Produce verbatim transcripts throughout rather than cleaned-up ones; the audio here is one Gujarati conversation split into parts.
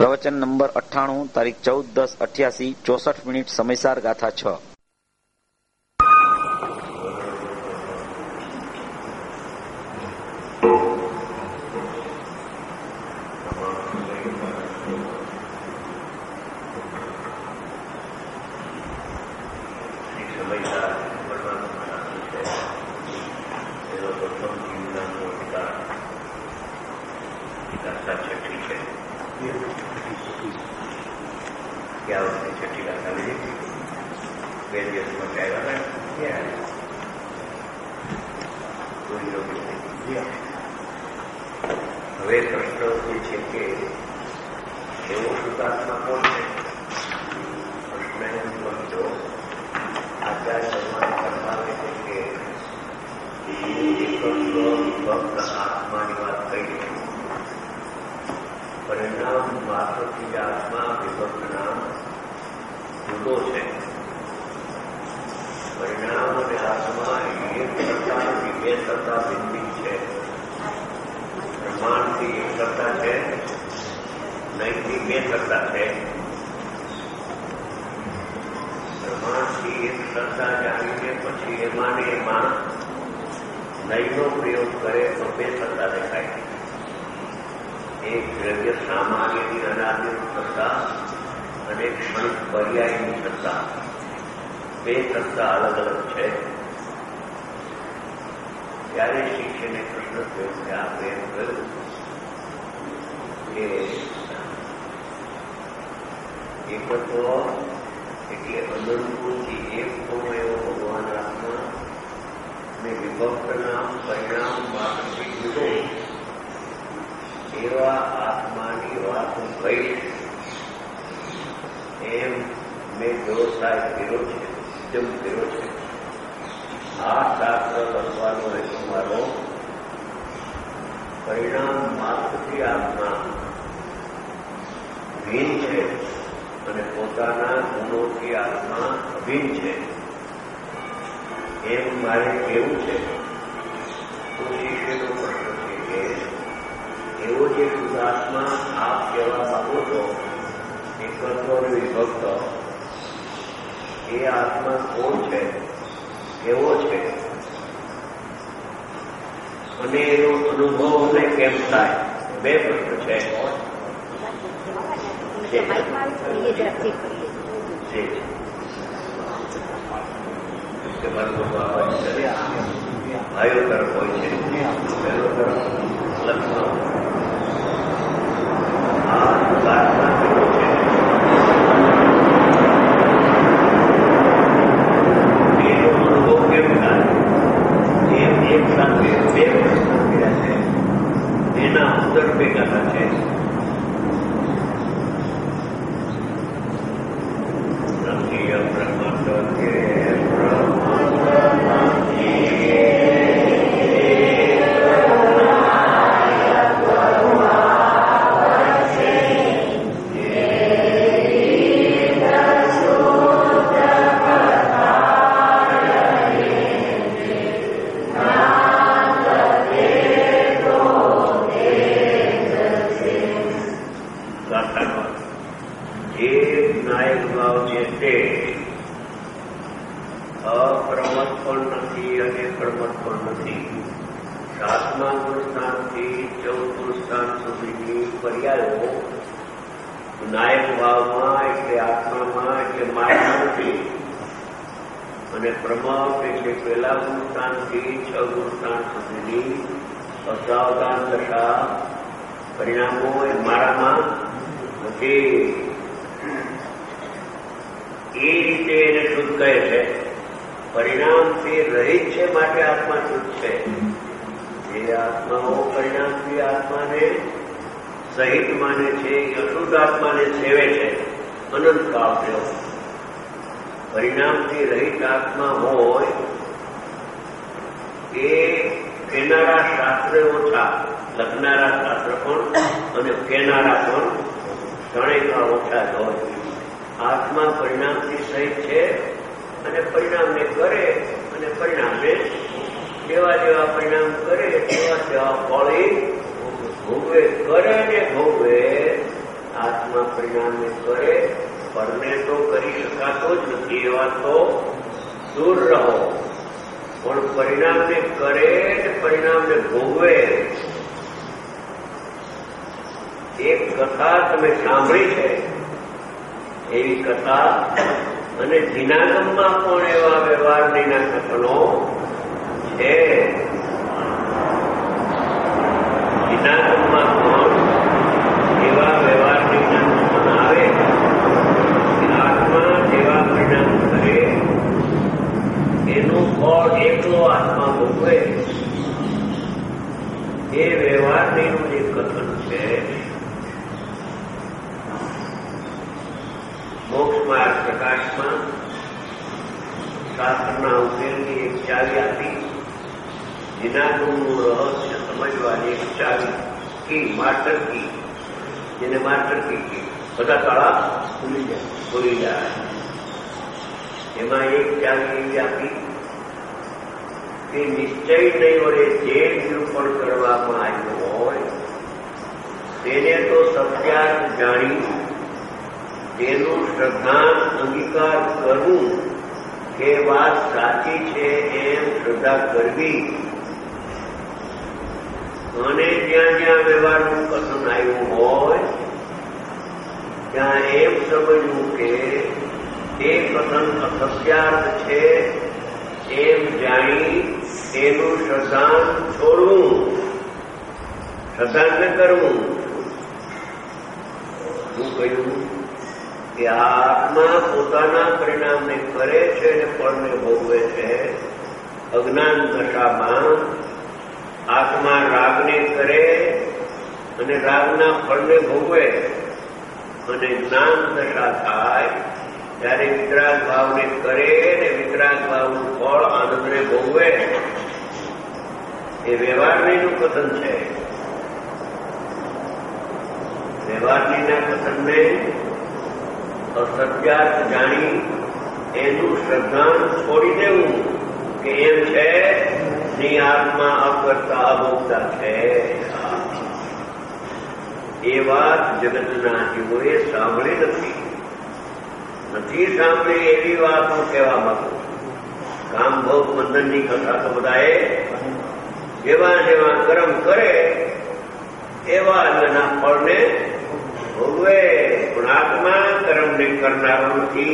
પ્રવચન નંબર અઠ્ઠાણું, તારીખ ચૌદ દસ અઠ્યાસી, ચોસઠ મિનિટ, સમયસાર ગાથા છ. હવે પ્રશ્ન એ છે કે એવો શુદ્ધાત્મા કોણ છે? પ્રશ્ન એમ સમજો. આચાર્ય ભગવાન ફરમાવે છે કે ભક્ત આત્માની વાત કહી છે. પરિણામ માત્રથી આત્મા વિભક્તના જુદો છે. પરિણામ અને આત્મા એક કરતા બે કરતા ભિન્ન છે. પ્રમાણથી એક કરતા છે, નહીંથી બે કરતા છે. પ્રમાણથી એક કરતા જાણીને પછી એમાં ને એમાં નહીંનો પ્રયોગ કરે તો બે કરતા દેખાય. એક દ્રવ્ય સામાન્યની અનાદિની સત્તા અને ક્ષણિક પર્યાયની સત્તા, બે સત્તા અલગ અલગ છે. ત્યારે શિષ્યને પ્રશ્ન થયો કે આપણે એમ કહ્યું કે એકત્વ એટલે અનંતથી એક તો એવો ભગવાન આત્મા અને વિભક્તના પરિણામ માત્રથી જુદો એવા આત્માની વાત હું કહીશ એમ મેં વ્યવસાય કર્યો છે, ઉદ્યમ કર્યો છે. આ શાસ્ત્ર લખવાનો હેતુ મારો પરિણામ માત્રથી આત્મા ભિન્ન છે અને પોતાના ગુણોથી આત્મા અભિન્ન છે એમ મારે કહેવું છે. તો શિષ્યનો પ્રશ્ન છે કે એવો જે શુદ્ધાત્મા આપ કહેવા માંગો છો એકત્વ વિભક્ત, એ આત્મા કોણ છે, કેવો છે, અને એનો અનુભવ ને કેમ થાય? બે પ્રશ્ન છે. ભાઈઓ તરફ હોય છે, બહેનો તરફ લગ્ન. આ શુદ્ધાત્મા કેવો છે? એક સાથે બે પ્રશ્ન કર્યા છે, એના ઉત્તર ભેગા છે. રમણીય બ્રહ્માંડ કે અપ્રમત પણ નથી અને પ્રમત પણ નથી. સાતમા ગુણસ્થાનથી ચૌદ ગુણસ્થાન સુધીની પર્યાયો નાયક ભાવમાં એટલે આત્મામાં એટલે માયામાં નથી, અને પ્રમત એટલે પહેલા ગુણસ્થાનથી છ ગુણસ્થાન સુધીની અસાવધાન દશા પરિણામો એ મારામાં નથી. એ રીતે એને શુદ્ધ કહે છે. પરિણામથી રહિત છે માટે આત્મા શુદ્ધ છે. જે આત્માઓ પરિણામથી આત્માને સહિત માને છે, અશુદ્ધ આત્માને સેવે છે અનંત કાવ્યો. પરિણામથી રહિત આત્મા હોય એ કેનારા શાસ્ત્ર ઓછા, લખનારા શાસ્ત્ર પણ અને કેનારા પણ ત્રણેય ઓછા જ હોય. આત્મા પરિણામથી સહિત છે અને પરિણામને કરે અને પરિણામને જેવા જેવા પરિણામ કરે તેવા તેવા ફળી ભોગવે. કરે ને ભોગવે આત્મા પરિણામને કરે, પરને તો કરી શકાતો જ નથી, એવા તો દૂર રહો. પણ પરિણામને કરે ને પરિણામને ભોગવે. એક કથા તમે સાંભળી છે, એવી કથા અને જિનાગમમાં પણ એવા વ્યવહારના કથનો છે. જિનાગમમાં પણ એવા વ્યવહારની કથન આવે કે આત્મા જેવા પરિણામ કરે એનું ફળ એકલો આત્મા ભોગવે. એ વ્યવહારનું જે કથન છે, મોક્ષમાર્ગ પ્રકાશમાં શાસ્ત્રના ઉકેલની એક ચાવી આપી, જિનાગમનું રહસ્ય સમજવાની એક ચાવી કી, માસ્ટર કી, જેને માસ્ટર કી કી બધા તાળા ખુલી જાય ખુલી જાય. એમાં એક ચાવી એવી આપી કે નિશ્ચય નહીં વડે જે નિરૂપણ કરવામાં આવ્યું હોય તેને તો સત્યાર્થ જાણી તેનું શ્રદ્ધા અંગીકાર કરવું કે વાત સાચી છે એમ શ્રદ્ધા કરવી. અને જ્યાં જ્યાં વ્યવહારનું કથન આવ્યું હોય ત્યાં એમ સમજવું કે એ કથન અસત્યાર્થ છે એમ જાણી એનું શ્રદ્ધાન છોડવું, શ્રદ્ધાન ન કરવું. શું કહ્યું કે આત્મા પોતાના પરિણામને કરે છે અને ફળને ભોગવે છે. અજ્ઞાન દશામાં આત્મા રાગને કરે અને રાગના ફળને ભોગવે, અને જ્ઞાન દશા થાય ત્યારે વિતરાગ ભાવને કરે અને વિતરાગ ભાવનું ફળ આનંદને ભોગવે. એ વ્યવહારનું કથન છે. વ્યવહારના કથનને અસત્યાર્થ જાણી એનું શ્રદ્ધાન છોડી દેવું કે એમ છે ની આત્મા અકર્તા અભોક્તા છે. એ વાત જગતના જીવોએ સાંભળી નથી નથી સાંભળી એવી વાત હું કહેવા માંગુ. કામ ભોગ બંધનની કથા તો બધાએ જેવા જેવા કર્મ કરે એવા એના ફળને ભોગવે. પણ આત્મા કર્મને કરનારો નથી,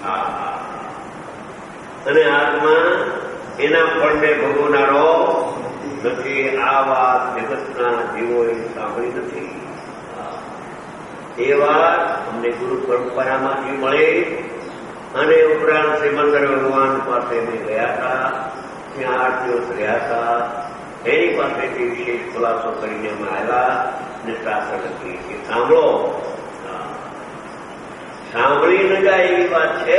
અને આત્મા એના ફળને ભોગવનારો નથી. આ વાત જગતના જીવોએ સાંભળી નથી. એ વાત અમને ગુરુ પરંપરામાંથી મળે. અને ઉપરાંત શ્રીમંદર ભગવાન પાસે અમે ગયા હતા, ત્યાં આઠ દિવસ રહ્યા હતા. એની પાસેથી વિશેષ ખુલાસો કરીને અમે આવ્યા ને શાસ્ત્ર લખી કે સાંભળો. સાંભળી ન જાય એવી વાત છે.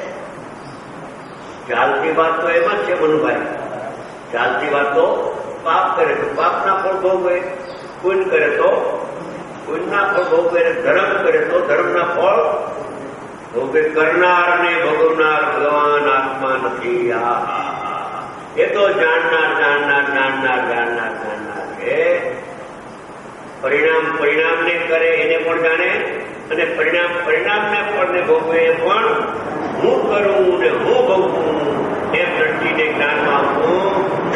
ચાલતી વાત તો એમ જ છે મનુભાઈ, ચાલતી વાત તો પાપ કરે તો પાપના ફળ ભોગવે, પુણ્ય કરે તો પુણ્યના ફળ ભોગવે, ધર્મ કરે તો ધર્મના ફળ ભોગવે. કરનાર ને ભોગવનાર ભગવાન આત્મા નથી. આ એ તો જાણનાર જાણનાર જાણનાર જાણનાર જાણનાર છે. પરિણામ પરિણામને કરે એને પણ જાણે, અને પરિણામ પરિણામને ફળને ભોગવે એ પણ હું કરું ને હું ભોગવું એમ દ્રષ્ટિને જ્ઞાનમાં હું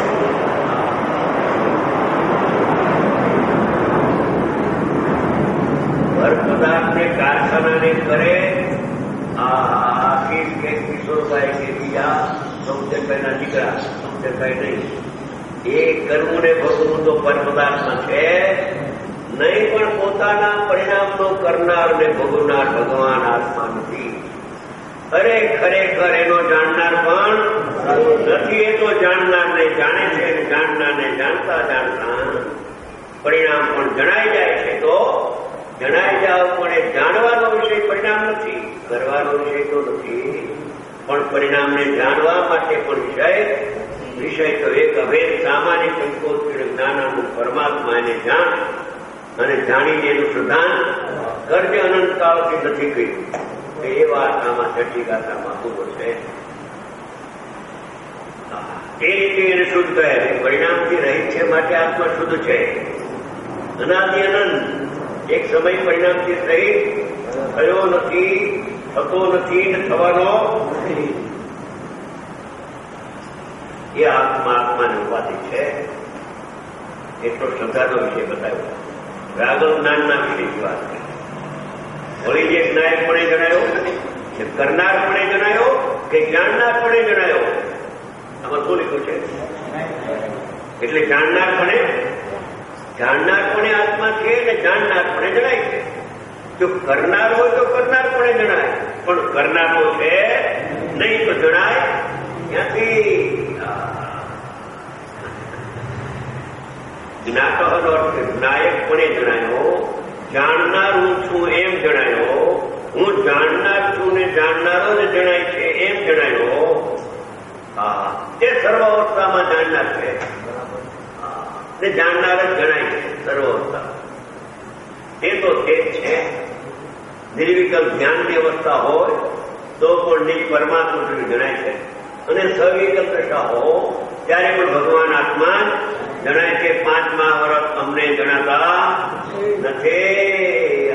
ઘર પદાર્થને કારખાનાને કરે. આશીષ કે કિશોરભાઈ કે બીજા સૌદેભાઈના દીકરા, સૌદેભાઈ નહીં, એ કરવું ને ભોગવું તો પર પદાર્થમાં છે નહીં, પણ પોતાના પરિણામનો કરનાર ને ભોગવનાર ભગવાન આત્મા નથી. અરે ખરેખર એનો જાણનાર પણ નથી. એ તો જાણનારને જાણે છે, જાણનારને જાણતા જાણતા પરિણામ પણ જણાઈ જાય છે. તો જણાઈ જાવ પણ એ જાણવાનો વિષય પરિણામ નથી, કરવાનો વિષય તો નથી, પણ પરિણામને જાણવા માટે પણ વિષય વિષય તો એક અભેદ સામાન્ય સંકોચ જ્ઞાનાનું પરમાત્મા એને જાણ અને જાણીને એનું પ્રદાન કરજે. અનંતકાળથી નથી કહ્યું એ વાત આમાં છઠ્ઠી ગાથામાં પૂરો છે. એ રીતે એને શુદ્ધ કહે પરિણામથી રહિત છે, માટે આત્મા શુદ્ધ છે. અનાદિ અનંત એક સમય પરિણામથી સહિત થયો નથી, થતો નથી ને થવાનો એ આત્મા આત્માની ઉપાધિ છે. એટલો શ્રદ્ધાનો વિષય બતાવ્યો. રાગવ જ્ઞાનના વિષયની વાત છે. વળી જે જ્ઞાયકપણે જણાયો કે કરનારપણે જણાયો કે જાણનારપણે જણાયો, આમાં શું લીધું છે? એટલે જાણનારપણે જાણનારપણે આત્મા છે ને જાણનારપણે જણાય છે. જો કરનાર હોય તો કરનારપણે જણાય, પણ કરનારો છે નહીં તો જણાય ક્યાંથી? જ્ઞાતો અર્થ જ્ઞાયકપણે જણાયો, જાણનાર હું છું એમ જણાયો, હું જાણનાર છું ને જાણનારો ને જણાય છે એમ જણાયો. હા, તે સર્વ અવસ્થામાં જાણનાર છે ને જાણનાર જ જણાય છે સર્વ અવસ્થામાં. એ તો તે જ છે. નિર્વિકલ્પ જ્ઞાનની અવસ્થા હોય તો પણ નિજ પરમાત્મા સુધી જણાય છે, અને સવિકલ્પ દશા હો ત્યારે પણ ભગવાન આત્મા જણાય છે. પાંચમા વર્ષ અમને જણાતા નથી.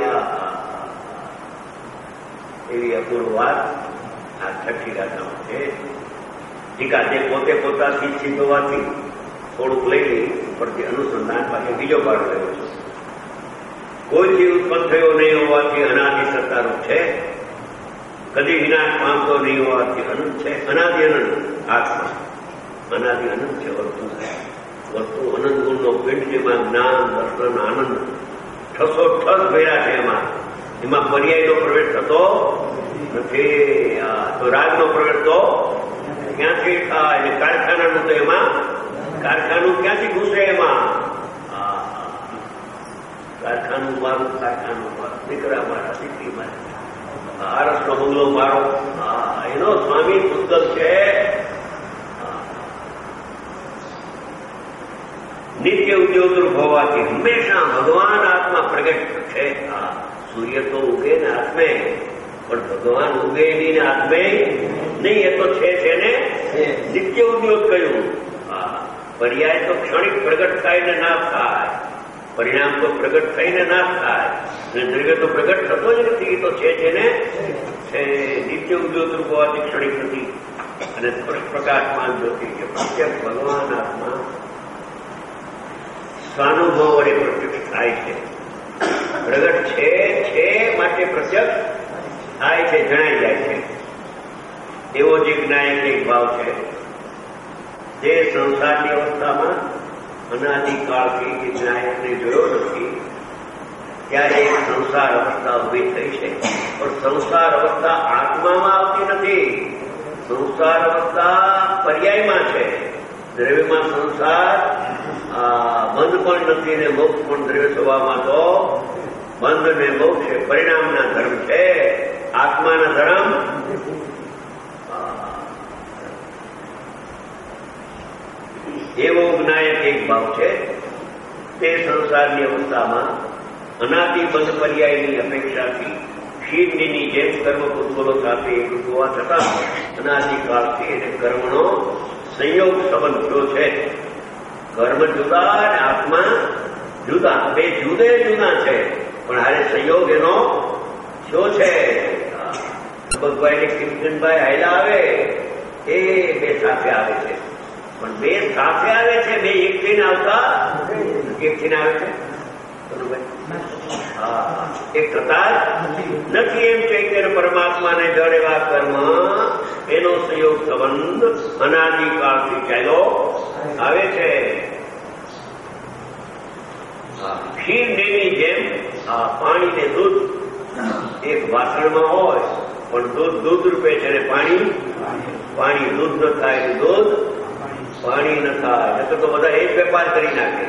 એવી અપૂર્વ વાત આ છઠ્ઠી ગાથામાં છે. ટીકા જે પોતે પોતાથી સિદ્ધ હોવાથી થોડુંક લઈ લઈ ઉપરથી અનુસંધાન પાસે બીજો ભાગ રહ્યો છે. કોઈથી ઉત્પન્ન થયો નહીં હોવાથી અનાદિ સત્તારૂપ છે, કદી વિનાશ પામતો નહીં હોવાથી અનંત છે. અનાદિ અનંત આત્મા અનાદિ અનંત છે. વસ્તુ વસ્તુ અનંત ગુણનો પિંડ, જેમાં જ્ઞાન દર્શન આનંદ ઠસો ઠસ ભેરા છે. એમાં એમાં પર્યાયનો પ્રવેશ થતો નથી. તો રાજનો પ્રવેશ તો ક્યાંથી થાય? કારખાનાનું તો એમાં કારખાનું ક્યાંથી ઘૂસે? એમાં કારખાનું મારું, કારખાનું મારું, દીકરા મારા, દીકરી મારી, આરસનો બંગલો મારો, એનો સ્વામી પુસ્તક છે. નિત્ય ઉદ્યોગરૂપ હોવાથી હંમેશા ભગવાન આત્મા પ્રગટ છે. સૂર્ય તો ઉગે ને આત્મે, પણ ભગવાન ઉગે નહીં ને આત્મે નહીં. એ તો છે છે ને નિત્ય ઉદ્યોગ કહ્યું. પર્યાય તો ક્ષણિક પ્રગટ થાય ને નાશ થાય, પરિણામ તો પ્રગટ થઈને નાશ થાય, અને દ્રવ્ય તો પ્રગટ થતો જ નથી. તો છે છે ને છે. નિત્ય ઉદ્યોગ રૂપ હોવાથી ક્ષણિક નથી, અને સ્પષ્ટ પ્રકાશમાન જ્યોતિ કે પ્રત્યક્ષ ભગવાન આત્મા સ્વાનુભવ વડે પ્રત્યક્ષ થાય છે. પ્રગટ છે છે માટે પ્રત્યક્ષ થાય છે, જણાઈ જાય છે. એવો જે જ્ઞાયક એક ભાવ છે, જે સંસારની અવસ્થામાં અનાદિકાળથી જે જ્ઞાયકને જોયો નથી, ત્યારે એક સંસાર અવસ્થા ઉભી થઈ છે. પણ સંસાર અવસ્થા આત્મામાં આવતી નથી. સંસાર અવસ્થા પર્યાયમાં છે. દ્રવ્યમાં સંસાર બંધ પણ નથી ને મોક્ષ પણ દ્રવ્ય સ્વભાવમાં તો બંધ ને મોક્ષ છે. પરિણામના ધર્મ છે, આત્માના ધર્મ એવો જ્ઞાયક એક ભાવ છે. તે સંસારની અવસ્થામાં અનાદિ બંધ પર્યાયની અપેક્ષાથી ક્ષીરની જેમ કર્મ કુતૂહલો સાથે એકરૂપ હોવા છતાં અનાદિકાળથી એને કર્મનો સંયોગ સંબંધ થયો છે. કર્મ જુદા અને આત્મા જુદા, બે જુદે જુદા છે, પણ હારે સંયોગ એનો થયો છે. ભગવાન કિશનભાઈ હાયલા આવે એ બે સાથે આવે છે, પણ બે સાથે આવે છે, બે એક થઈને આવતા એક થઈને આવે છે. હા, એક થતા નથી. એમ ચૈતન્ય પરમાત્માને જળ એવા કર્મ એનો સંયોગ સંબંધ અનાદિકાળથી ચાલ્યો આવે છે. ખીરની જેમ પાણી ને દૂધ એક વાસણમાં હોય, પણ દૂધ દૂધ રૂપે છે ને પાણી પાણી દૂધ ન થાય, દૂધ પાણી ન થાય. તો બધા એક વેપાર કરી નાખે.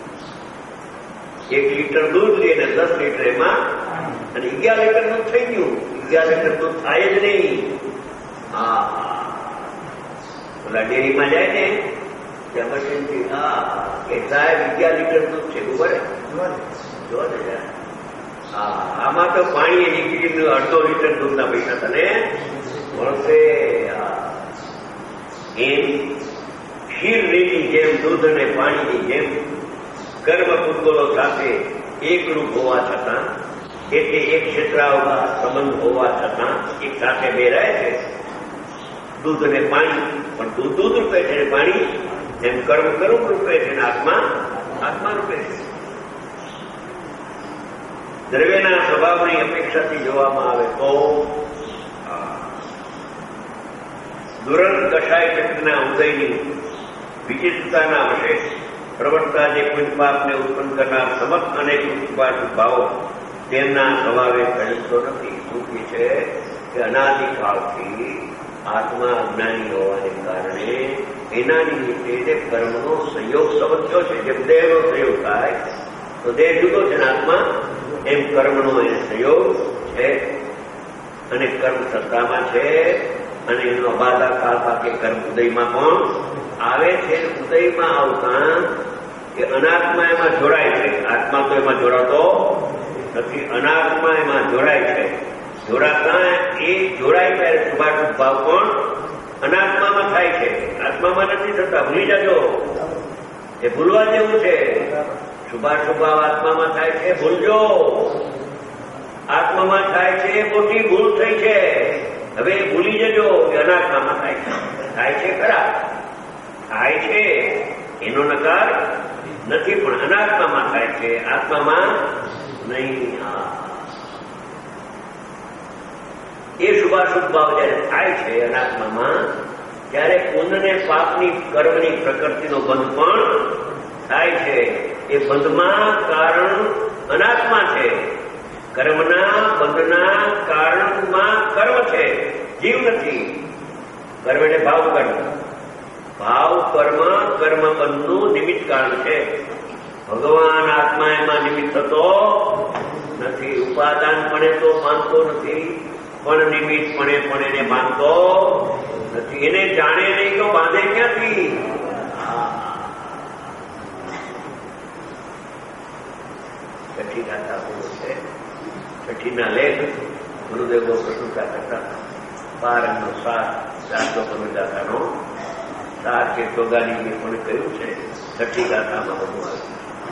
એક લીટર દૂધ લે ને દસ લીટર એમાં, અને અગિયાર લીટર દૂધ થઈ ગયું. અગિયાર લીટર દૂધ થાય જ નહીં. હા, ઓલા ડેરીમાં જાય ને ત્યાં પછી હા કે સાહેબ અગિયાર લીટર દૂધ છે, ખબર જો ને. હા, આમાં તો પાણી નીકળી અડધો લીટર દૂધના પૈસા તને મળશે. એમ ક્ષીરની જેમ દૂધ અને પાણીની જેમ કર્મ કુતૂહલો સાથે એકરૂપ હોવા છતાં, એટલે એક ક્ષેત્રાવકાશ સંબંધ હોવા છતાં એક સાથે બે રહે છે. દૂધ અને પાણી, પણ દૂધ દૂધ રૂપે છે, પાણી એમ કર્મ કર્મ રૂપે છે, આત્મા આત્મા રૂપે છે. દ્રવ્યના સ્વભાવની અપેક્ષાથી જોવામાં આવે તો દુરંત કષાય ચક્રના ઉદયની વિચિત્રતાના વશે પ્રવર્તતા જે પુંજપાપને ઉત્પન્ન કરનાર સમસ્ત અનેક ભાવો તેમના સ્વભાવે કહીતો નથી. શું છે કે અનાદિકાળથી આત્મા અજ્ઞાની હોવાને કારણે એના નિમિત્તે જે કર્મનો સંયોગ સમજ્યો છે. જેમ દેહનો સંયોગ થાય તો દેહ જુદો છે ને આત્મા, એમ કર્મનો એ સંયોગ છે અને કર્મ સત્તામાં છે અને એનો બાધા કાળ પાકે કર્મ ઉદયમાં પણ આવે છે. ઉદયમાં આવતા એ અનાત્મા એમાં જોડાય છે. આત્મા તો એમાં જોડાતો નથી, અનાત્મા એમાં જોડાય છે. જોડાતા એ જોડાય ત્યારે શુભાશુભ ભાવ પણ અનાત્મામાં થાય છે, આત્મામાં નથી થતા. ભૂલી જજો, એ ભૂલવા જેવું છે. શુભાશુભ ભાવ આત્મામાં થાય છે, ભૂલજો. આત્મામાં થાય છે, મોટી ભૂલ થઈ છે. હવે ભૂલી જજો કે અનાત્મામાં થાય છે. થાય છે ખરા, થાય છે, એનો નકાર નથી, પણ અનાત્મામાં થાય છે, આત્મામાં નહીં. એ શુભાશુભ ભાવ જયારે થાય છે અનાત્મામાં, ત્યારે પુણ્ય પાપની કર્મની પ્રકૃતિનો બંધ પણ થાય છે. એ બંધમાં કારણ અનાત્મા છે. કર્મના બંધના કારણમાં કર્મ છે, જીવ નથી. કર્મ એટલે ભાવ કર્મ. ભાવ કર્મ કર્મ બંધનું નિમિત્ત કારણ છે. ભગવાન આત્મા એમાં નિમિત્ત થતો નથી. ઉપાદાન પણ તો માનતો નથી, પણ નિમિત્ત પણ પણ એને માનતો નથી. એને જાણે નહીં તો બાંધે ક્યાંથી? છઠ્ઠી ગાથા પૂરું છે. છઠ્ઠીના લેખ ગુરુદેવો પ્રશંસા કરતા બારંગનો સાર શાસ્ત્રો ગાથાનો સાર કે ચોગાની પણ કહ્યું છે. છઠ્ઠી ગાથામાં બધું આવ્યું.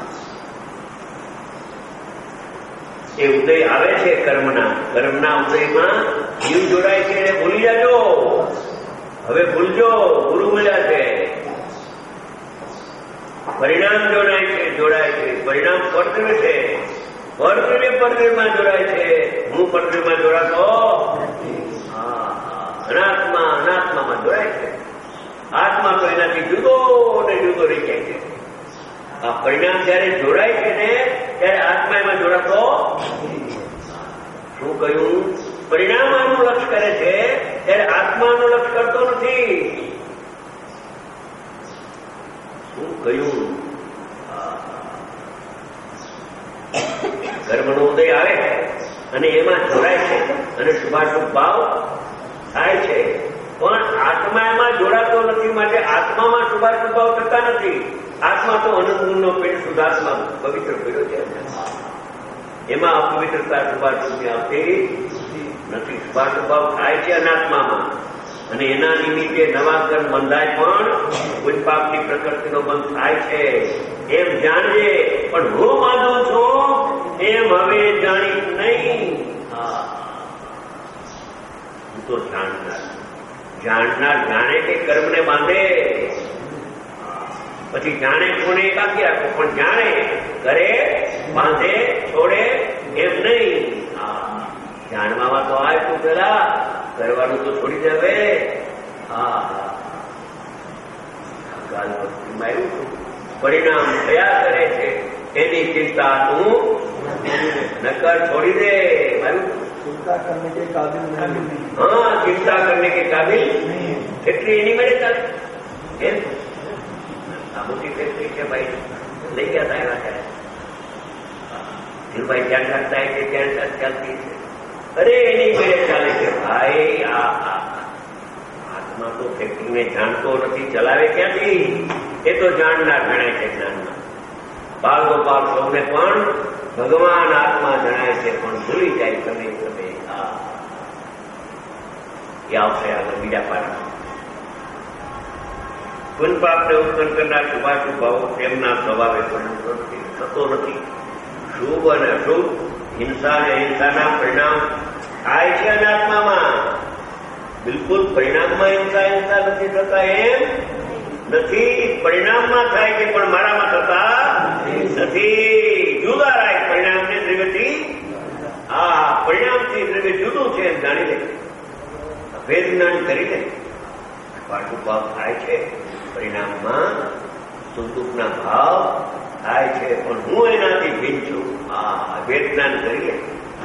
એ ઉદય આવે છે કર્મના, કર્મના ઉદયમાં જીવ જોડાય છે. એને ભૂલી જાજો, હવે ભૂલજો. ગુરુ મળ્યા છે, પરિણામ જોડાય છે, જોડાય છે. પરિણામ પરદ્રવ્ય છે, પરદ્રવ્ય પરદ્રવ્યમાં જોડાય છે. હું પરદ્રવ્યમાં જોડાતો અનાત્મા અનાત્મામાં જોડાય છે. આત્મા તો એનાથી જુદો ને જુદો રહી જાય છે. આ પરિણામ જયારે જોડાય છે ને ત્યારે આત્મા એમાં જોડાતો શું કહ્યું? પરિણામ આનું લક્ષ કરે છે ત્યારે આત્માનું લક્ષ કરતો નથી. શું કહ્યું? કર્મનો ઉદય આવે અને એમાં જોડાય છે અને શુભાશુભ ભાવ થાય છે, પણ આત્મા એમાં જોડાતો નથી. માટે આત્મામાં શુભાશુભ ભાવ થતા નથી. આત્મા તો અનંત ગુણનો પેટ શુદ્ધાત્મા પવિત્ર કર્યો છે, એમાં અપવિત્રતા શુભાશુભની આવતી નથી. શુભાશુભ ભાવ થાય છે અનાત્મામાં અને એના નિમિત્તે નવા કર્મ બંધાય, પણ કોઈ પાપની પ્રકૃતિનો બંધ થાય છે. એમ જાણજે, પણ હું માનું છું એમ હવે જાણી નહીં. હું તો જાણનાર જાણનાર જાણે કે કર્મને બાંધે, પછી જાણે કોને બાકી રાખો, પણ જાણે કરે બાંધે છોડે એમ નહીં. જાણવામાં તો આય તું પેલા કરવાનું તો છોડી દેવે. હા કાલ ભક્તિમાં એવું છું, પરિણામ થયા કરે છે એની ચિંતા તું નકર છોડી દે. चिंता करने के काबिल नहीं. हाँ, चिंता करने के काबिल फैक्ट्री एनी मेरे चाल मोटी फैक्ट्री છે ભાઈ, લઈ ગયા હતા એવા ત્યારે ધીરુભાઈ ધ્યાન રાખતા હોય કે ત્યાં ચાલતી છે. અરે એની મેળે ચાલે છે ભાઈ. આ આત્મા તો ફેક્ટરીને જાણતો નથી, ચલાવે ક્યાંથી? એ તો જાણનાર ગણાય છે જ્ઞાનમાં. બાળ ગોપાલ સૌને પણ ભગવાન આત્મા જણાય છે, પણ ભૂલી જાય તમે તમે. હા, એ આવશે આગળ બીજા પાઠમાં. પુન પાપને ઉત્પન્ન કરનાર શુભાશુભ ભાવો તેમના સ્વભાવે થતો નથી. શુભ અને અશુભ, હિંસા અને અહિંસાના પરિણામ થાય છે અનાત્મામાં. બિલકુલ પરિણામમાં હિંસા હિંસા નથી થતા એમ નથી. પરિણામમાં થાય છે પણ મારામાં થતા નથી. જુદા રાય પરિણામને દ્રવ્યથી. આ પરિણામથી દ્રવ્ય જુદું છે એમ જાણી લે, ભેદ જ્ઞાન કરી લે. પાછું ભાવ થાય છે પરિણામમાં, સુખ-દુઃખના ભાવ થાય છે પણ હું એનાથી ભિન્ન છું. આ ભેદ જ્ઞાન કરી લે.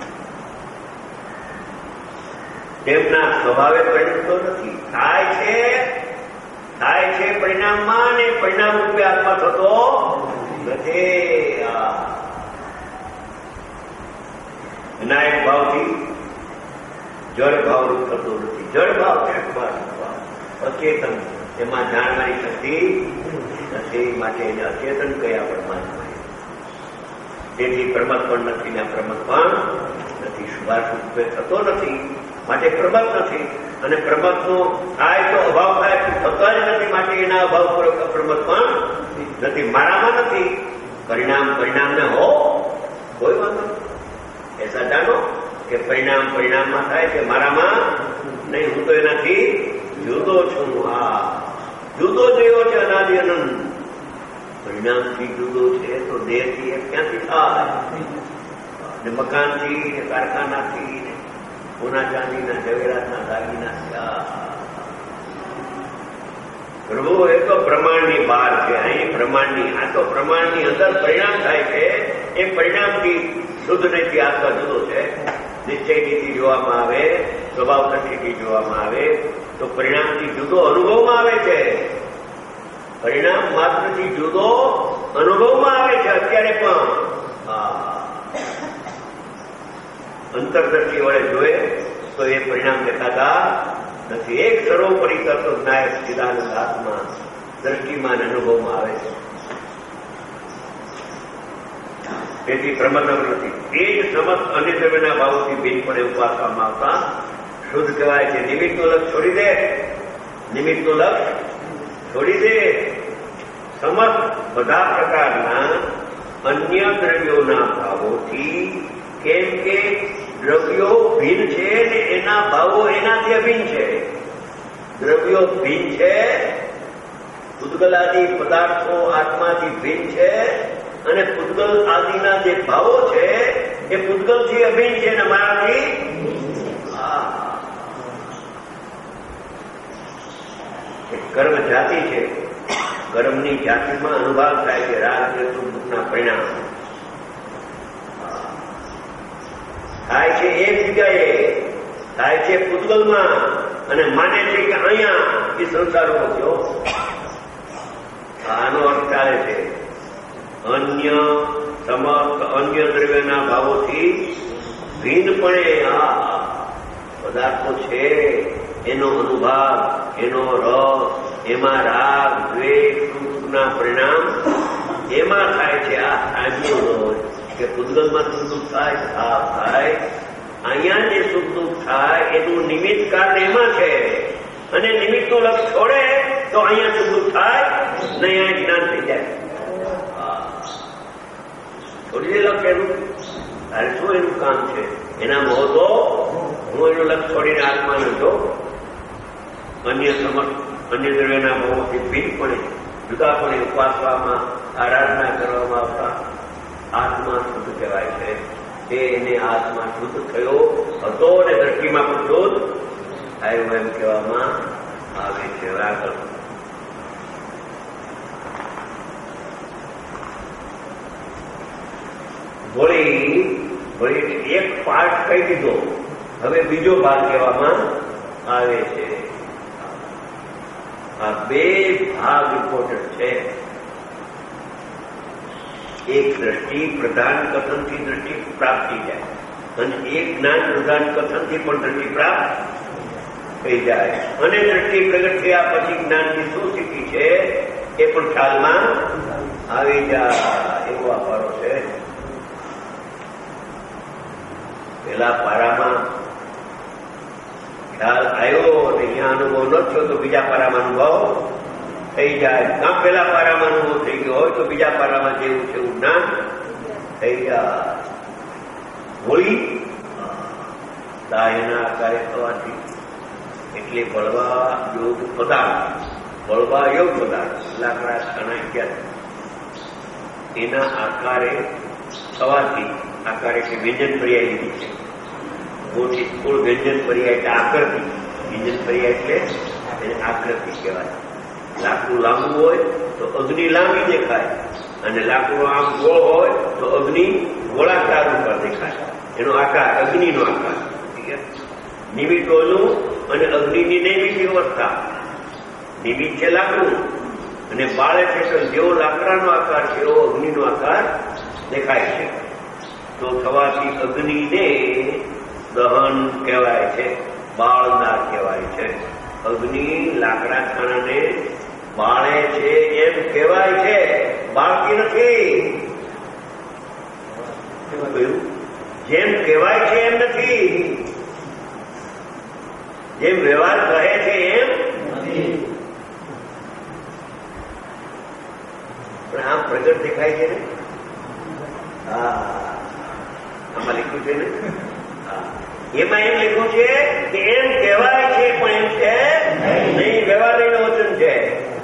તેમના સ્વભાવે પરિણમતો નથી. થાય છે થાય છે પરિણામમાં, અને પરિણામ રૂપે આત્મા થતો નથી. વિનાયક ભાવથી જળ ભાવ રૂપ થતો નથી. જળ ભાવ છે અચેતન, એમાં જાણવાની શક્તિ નથી, માટે એને અચેતન કયા પરમાત્મા. તેથી પ્રમત પણ નથી ને પ્રમત પણ નથી. શુભાશુભ રૂપે થતો નથી માટે પ્રમત નથી, અને પ્રમતનો થાય તો અભાવ થાય થતા જ નથી, માટે એના અભાવ પૂર્વક પ્રમત પણ નથી. મારામાં નથી. પરિણામ પરિણામને હો કોઈ વાંધો નહીં. એસા જાણો કે પરિણામ પરિણામમાં થાય છે, મારામાં નહીં. હું તો એનાથી જુદો છું. આ જુદો જેવો છે અનાદિ અનંત. પરિણામથી જુદો છે તો દેહથી ક્યાંથી થાય? ને મકાનથી ને કારખાનાથી ને સોના ચાંદીના જવેરાતના દાગીના. પ્રભુ એ તો પ્રમાણની બહાર છે. અહીં પ્રમાણની, આ તો પ્રમાણની અંદર પરિણામ થાય છે. એ પરિણામથી શુદ્ધ નથી. આત્મા જુદો છે. નિશ્ચયથી જોવામાં આવે, સ્વભાવ દ્રષ્ટિથી જોવામાં આવે તો પરિણામથી જુદો અનુભવમાં આવે છે. પરિણામ માત્રથી જુદો અનુભવમાં આવે છે. અત્યારે પણ અંતરદ્રષ્ટિ વડે જોઈએ તો એ પરિણામ દેખાતા નથી. એક સર્વોપરી તત્વ નાયક ચિદાનંદ આત્મા દ્રષ્ટિમાં અનુભવમાં આવે છે. તેથી પ્રમતમ નથી. એ જ સમસ્ત અન્ય દ્રવ્યના ભાવોથી ભિન્નપણે ઉપાસવામાં આવતા શુદ્ધ કહેવાય છે. નિમિત્તનું લક્ષ છોડી દે, નિમિત્તનું લક્ષ છોડી દે. સમસ્ત બધા પ્રકારના અન્ય દ્રવ્યોના ભાવોથી, કેમ કે દ્રવ્યો ભિન્ન છે ને એના ભાવો એનાથી અભિન્ન છે. દ્રવ્યો ભિન્ન છે, પૂતગલ આદિ પદાર્થો આત્માથી ભિન્ન છે, અને પૂતગલ આદિના જે ભાવો છે એ પૂતગલથી અભિન્ન છે ને મારાથી. કર્મ જાતિ છે. કર્મની જાતિમાં અનુભવ થાય છે રાગ દ્વેષ દુઃખના પરિણામ થાય છે. એક જગ્યાએ થાય છે પૂતગલમાં, અને માને છે કે અહીંયા એ સંસારો થયો. આનો અર્થ ચાલે છે અન્ય સમસ્ત અન્ય દ્રવ્યના ભાવોથી ભિન્નપણે આ પદાર્થો છે એનો અનુભવ, એનો રસ, એમાં રાગ દ્વેષ સુખના પરિણામ એમાં થાય છે. આ આજ્ઞો કે પૂતગલમાં સુખ દુઃખ થાય, ભાવ થાય. અહીંયા જે સુખ દુઃખ થાય એનું નિમિત્ત કારણ એમાં છે, અને નિમિત્તનું લક્ષ છોડે તો અહીંયા સુખ દુઃખ થાય નહીં, અહીંયા જ્ઞાન થઈ જાય. છોડી દે લક્ષ એનું, તારે શું એનું કામ છે? એના મોહ તો હું એનું લક્ષ છોડીને આત્માને જો અન્ય સમર્થ અન્ય દ્રવ્યના મોહથી ભિન્નપણે જુદાપણે ઉપાસવામાં આરાધના કરવામાં આવતા આત્મા શુદ્ધ કહેવાય છે. તે એને આત્મા શુદ્ધ થયો હતો અને દ્રષ્ટિમાં પણ શુદ્ધ આવ્યો એમ કહેવામાં આવે છે. આગળ વળી વળી એક પાઠ કહી દીધો, હવે બીજો ભાગ કહેવામાં આવે છે. આ બે ભાગ ઇમ્પોર્ટન્ટ છે. એક દ્રષ્ટિ પ્રધાન કથનથી દ્રષ્ટિ પ્રાપ્ત થઈ જાય, અને એક જ્ઞાન પ્રધાન કથનથી પણ દ્રષ્ટિ પ્રાપ્ત થઈ જાય, અને દ્રષ્ટિ પ્રગટ થયા પછી જ્ઞાનની શું સ્થિતિ છે એ પણ ખ્યાલમાં આવી જાય. એવો આ પારો છે. પેલા પારામાં ખ્યાલ આવ્યો અને અહીંયા અનુભવ ન થયો તો બીજા પારામાં અનુભવ થઈ જાય. કાં પેલા પારામાં અનુભવ થઈ ગયો હોય તો બીજા પારામાં જેવું છે એવું જ્ઞાન થઈ જાય. હોળી દાયના આકારે થવાથી એટલે બળવા યોગ પદાર્થ, બળવા યોગ પદાર્થ લાકડા છાણા ઇત્યાદિ એના આકારે થવાથી, આકારે કે વ્યંજન પર્યાય લીધી છે. મોટી સ્થૂળ વ્યંજન પર્યાય એટલે આકૃતિ, વ્યંજન પર્યાય એટલે એને આકૃતિ કહેવાય. લાકડું લાંબુ હોય તો અગ્નિ લાંબી દેખાય, અને લાકડું આમ ગોળ હોય તો અગ્નિ ગોળાકાર ઉપર દેખાય. એનો આકાર અગ્નિનો આકાર. નિમિત્ત ઓલું અને અગ્નિની નૈમિત અવસ્થા. નિમિત્ત છે લાકડું અને બાળે છે તો જેવો લાકડાનો આકાર છે એવો અગ્નિનો આકાર દેખાય છે. તો થવાથી અગ્નિને દહન કહેવાય છે, બાળનાર કહેવાય છે. અગ્નિ લાકડા છાણાને બાળે છે એમ કહેવાય છે, બાળતી નથી. જેમ કહેવાય છે એમ નથી, જેમ વ્યવહાર કહે છે એમ નથી. પણ આમ પ્રગટ દેખાય છે ને. હા, આમાં લખ્યું છે ને. એમાં એમ લખ્યું છે કે એમ કહેવાય છે પણ એમ છે નહીં, વ્યવહાર લઈને વચન છે.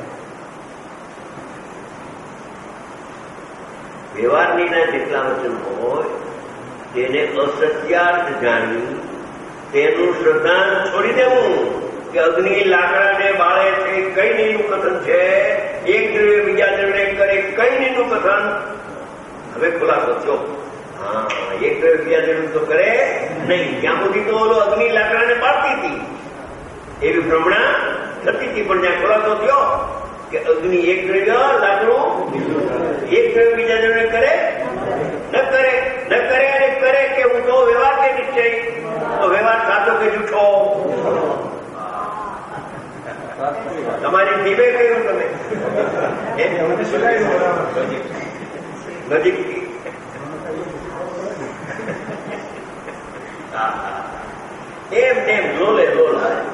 વ્યવહારની ના જેટલા વચન હોય તેને અસત્યાર્થ જાણી તેનું શ્રદ્ધાંત છોડી દેવું કે અગ્નિ લાકડાને બાળે છે કઈ નીનું કથન છે, એક દ્રવ્ય બીજા દ્રવ્ય કરે કઈ નીનું કથન. હવે ખુલાસો થયો. હા, એક દ્રવ્ય બીજા દ્રવ્ય તો કરે નહીં. ત્યાં સુધી તો ઓલો અગ્નિ લાકડાને બાળતી હતી એવી ભ્રમણા થતી હતી, પણ જ્યાં ખુલાસો થયો કે અગ્નિ એક દ્રવ્ય લાકડું એક દ્રવ્ય બીજા દ્રવ્ય કરે ન કરે ન કરે અને કરે કે હું તો વ્યવહાર કે નિશ્ચય, તો વ્યવહાર સાચો કે જૂઠો. તમારી ધીમે કહ્યું તમે નજીક એમ એમ લોલે લોલ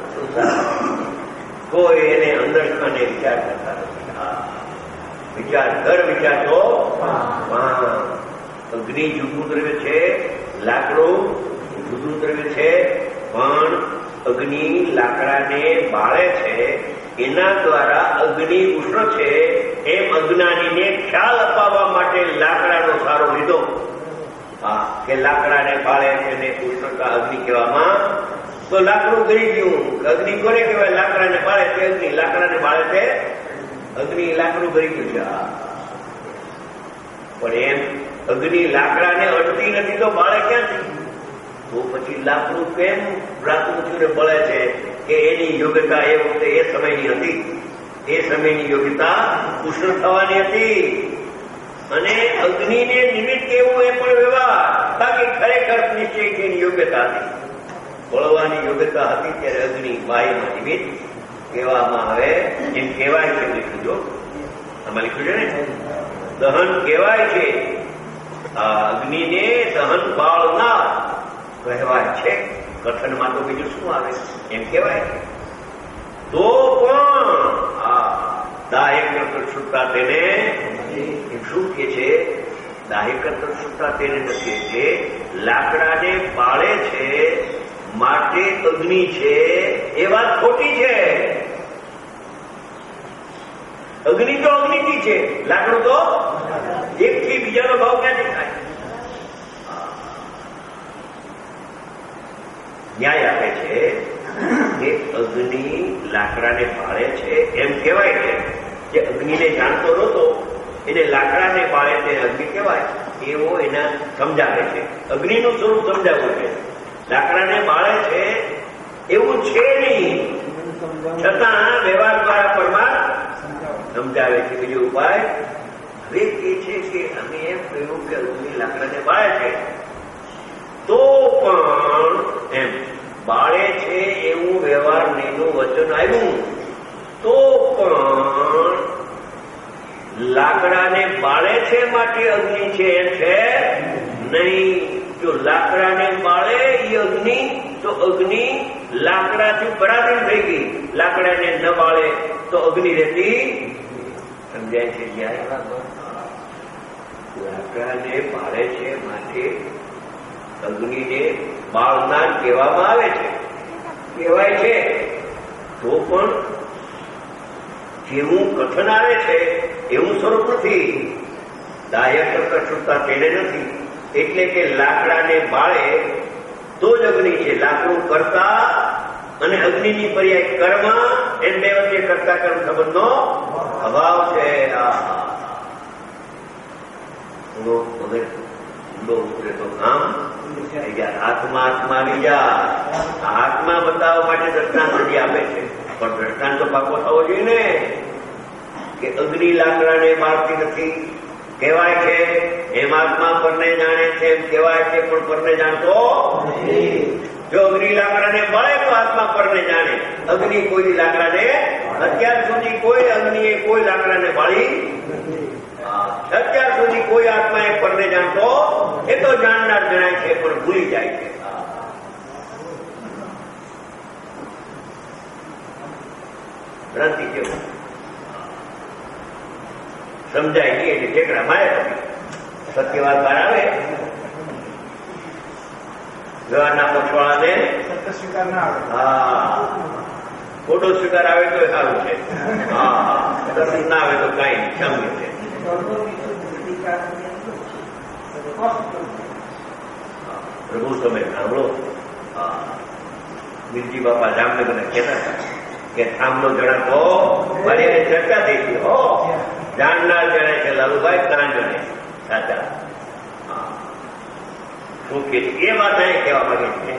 કોઈ એને અંદર ખાને વિચાર કરતા નથી. વિચાર કર, વિચાર તો અગ્નિ જુદું દ્રવ્ય છે, લાકડું જુદું દ્રવ્ય છે, પણ અગ્નિ લાકડાને બાળે છે. એના દ્વારા અગ્નિ ઉષ્ણ છે એમ અજ્ઞાનીને ખ્યાલ અપાવવા માટે લાકડાનો સારો લીધો. હા, કે લાકડાને બાળે છે ને ઉષ્ણતા અગ્નિ કહેવામાં, તો લાકડું ગઈ ગયું. અગ્નિ કોને કહેવાય? લાકડાને બાળે છે અગ્નિ, લાકડાને બાળે છે અગ્નિ, લાકડું ગઈ ગયું છે. પણ એમ અગ્નિ લાકડાને અડતી નથી તો બાળે ક્યાંથી? તો પછી લાકડું કેમ પ્રાકૃતિને બળે છે? કે એની યોગ્યતા એ વખતે એ સમયની હતી, એ સમયની યોગ્યતા ઉષ્ણ થવાની હતી. અને અગ્નિને નિમિત્ત કેવું એ પણ વ્યવહાર, બાકી ખરેખર નિશ્ચયની યોગ્યતા હતી, બળવાની યોગ્યતા હતી. ત્યારે અગ્નિ બાહ્યમાં નિમિત્ત કહેવામાં આવે એમ કહેવાય છે. લખ્યું જો આમાં લખ્યું છે ને, દહન કહેવાય છે. આ અગ્નિને દહન બાળનાર કહેવાય છે. કથનમાં તો બીજું શું આવે એમ કહેવાય. તો પણ આ દાહ્ય કરતા તેને શું કે છે? દાહ્ય કરતા તેને નથી કે લાકડાને બાળે છે માટે અગ્નિ છે એ વાત ખોટી છે. અગ્નિ તો અગ્નિથી છે, લાકડું તો એક થી બીજાનો ભાવ ક્યાંથી થાય? ન્યાય આપે છે કે અગ્નિ લાકડાને બાળે છે એમ કહેવાય છે. જે અગ્નિને જાણતો નહોતો એને લાકડાને બાળે છે અગ્નિ કહેવાય, એવો એના સમજાવે છે. અગ્નિનું સ્વરૂપ સમજાવવું છે. લાકડાને બાળે છે એવું છે નહીં, છતાં વ્યવહાર દ્વારા પરમાર્થ સમજાવે છે. બીજો ઉપાય હવે એ છે કે અમે એમ કહ્યું કે અગ્નિ લાકડાને બાળે છે, તો પણ એમ બાળે છે એવું વ્યવહાર નહીંનું વચન આવ્યું, તો પણ લાકડાને બાળે છે માટે અગ્નિ છે એમ છે નહીં. જો લાકડાને બાળે એ અગ્નિ, તો અગ્નિ લાકડાથી પરાધીન થઈ ગઈ. લાકડાને ન બાળે તો અગ્નિ રહેતી. સમજાય છે? લાકડાને બાળે છે માટે અગ્નિને બાળનાર કહેવામાં આવે છે, કહેવાય છે. તો પણ જેવું કથન આવે છે એવું સ્વરૂપ નથી. દાહ્ય કર્કશતા તેને નથી. એટલે કે લાકડાને બાળે તો જ અગ્નિ છે. લાકડું કરતા અને અગ્નિની પર્યાય કર્મ એમ બે વચ્ચે કરતા કર્મ સંબંધનો અભાવ છે. ઊંડો ઉતરે તો કામ હાથમાં હાથમાં આવી જાય. હાથમાં બતાવવા માટે દ્રષ્ટાંત હજી આપે છે, પણ દ્રષ્ટાંત તો પાકો થવો જોઈએ ને કે અગ્નિ લાકડાને બાળતી નથી કહેવાય છે. એમ આત્મા પરને જાણે છે એમ કહેવાય છે, પણ પરને જાણતો જો અગ્નિ લાકડાને બાળે તો આત્મા પરને જાણે. અગ્નિ કોઈ લાકડાને અત્યાર સુધી કોઈ અગ્નિએ કોઈ લાકડાને બાળી, અત્યાર સુધી કોઈ આત્મા એ પરને જાણતો એ તો જાણનાર જણાય છે પણ ભૂલી જાય છે. ભ્રાંતિ કેવું સમજાય છે એટલે ઠેકડા મારે સત્ય વાત બહાર આવે. વ્યવહારના પક્ષવાળાને હા ખોટો સ્વીકાર આવે તો સારું છે, હા ના આવે તો કઈ ક્ષમ્ય છે. પ્રભુ તમે સાંભળો, બિરજી બાપા જામનગરના કહેતા હતા કે થાંભલો જણાતો મારી એને ચર્ચા થઈ હતી. હો જાણનાર જણાય છે લાલુભાઈ, કાન જણાય સાચા. શું કે એ વાત અહીં કહેવા માંગે છે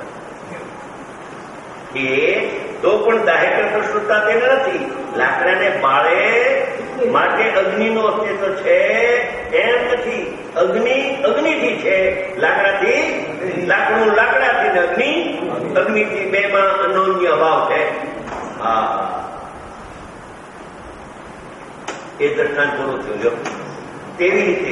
કે તો પણ દાહેક પ્રસ્તુતતા તેને નથી. લાકડાને બાળે માટે અગ્નિનું અસ્તિત્વ છે એમ નથી. અગ્નિ અગ્નિથી છે, લાકડાથી લાકડું લાકડાથી ને અગ્નિ અગ્નિથી બે માં અનોન્ય ભાવ છે. હા એ દ્રષ્ટાંત પૂરું થયું. જો તેવી રીતે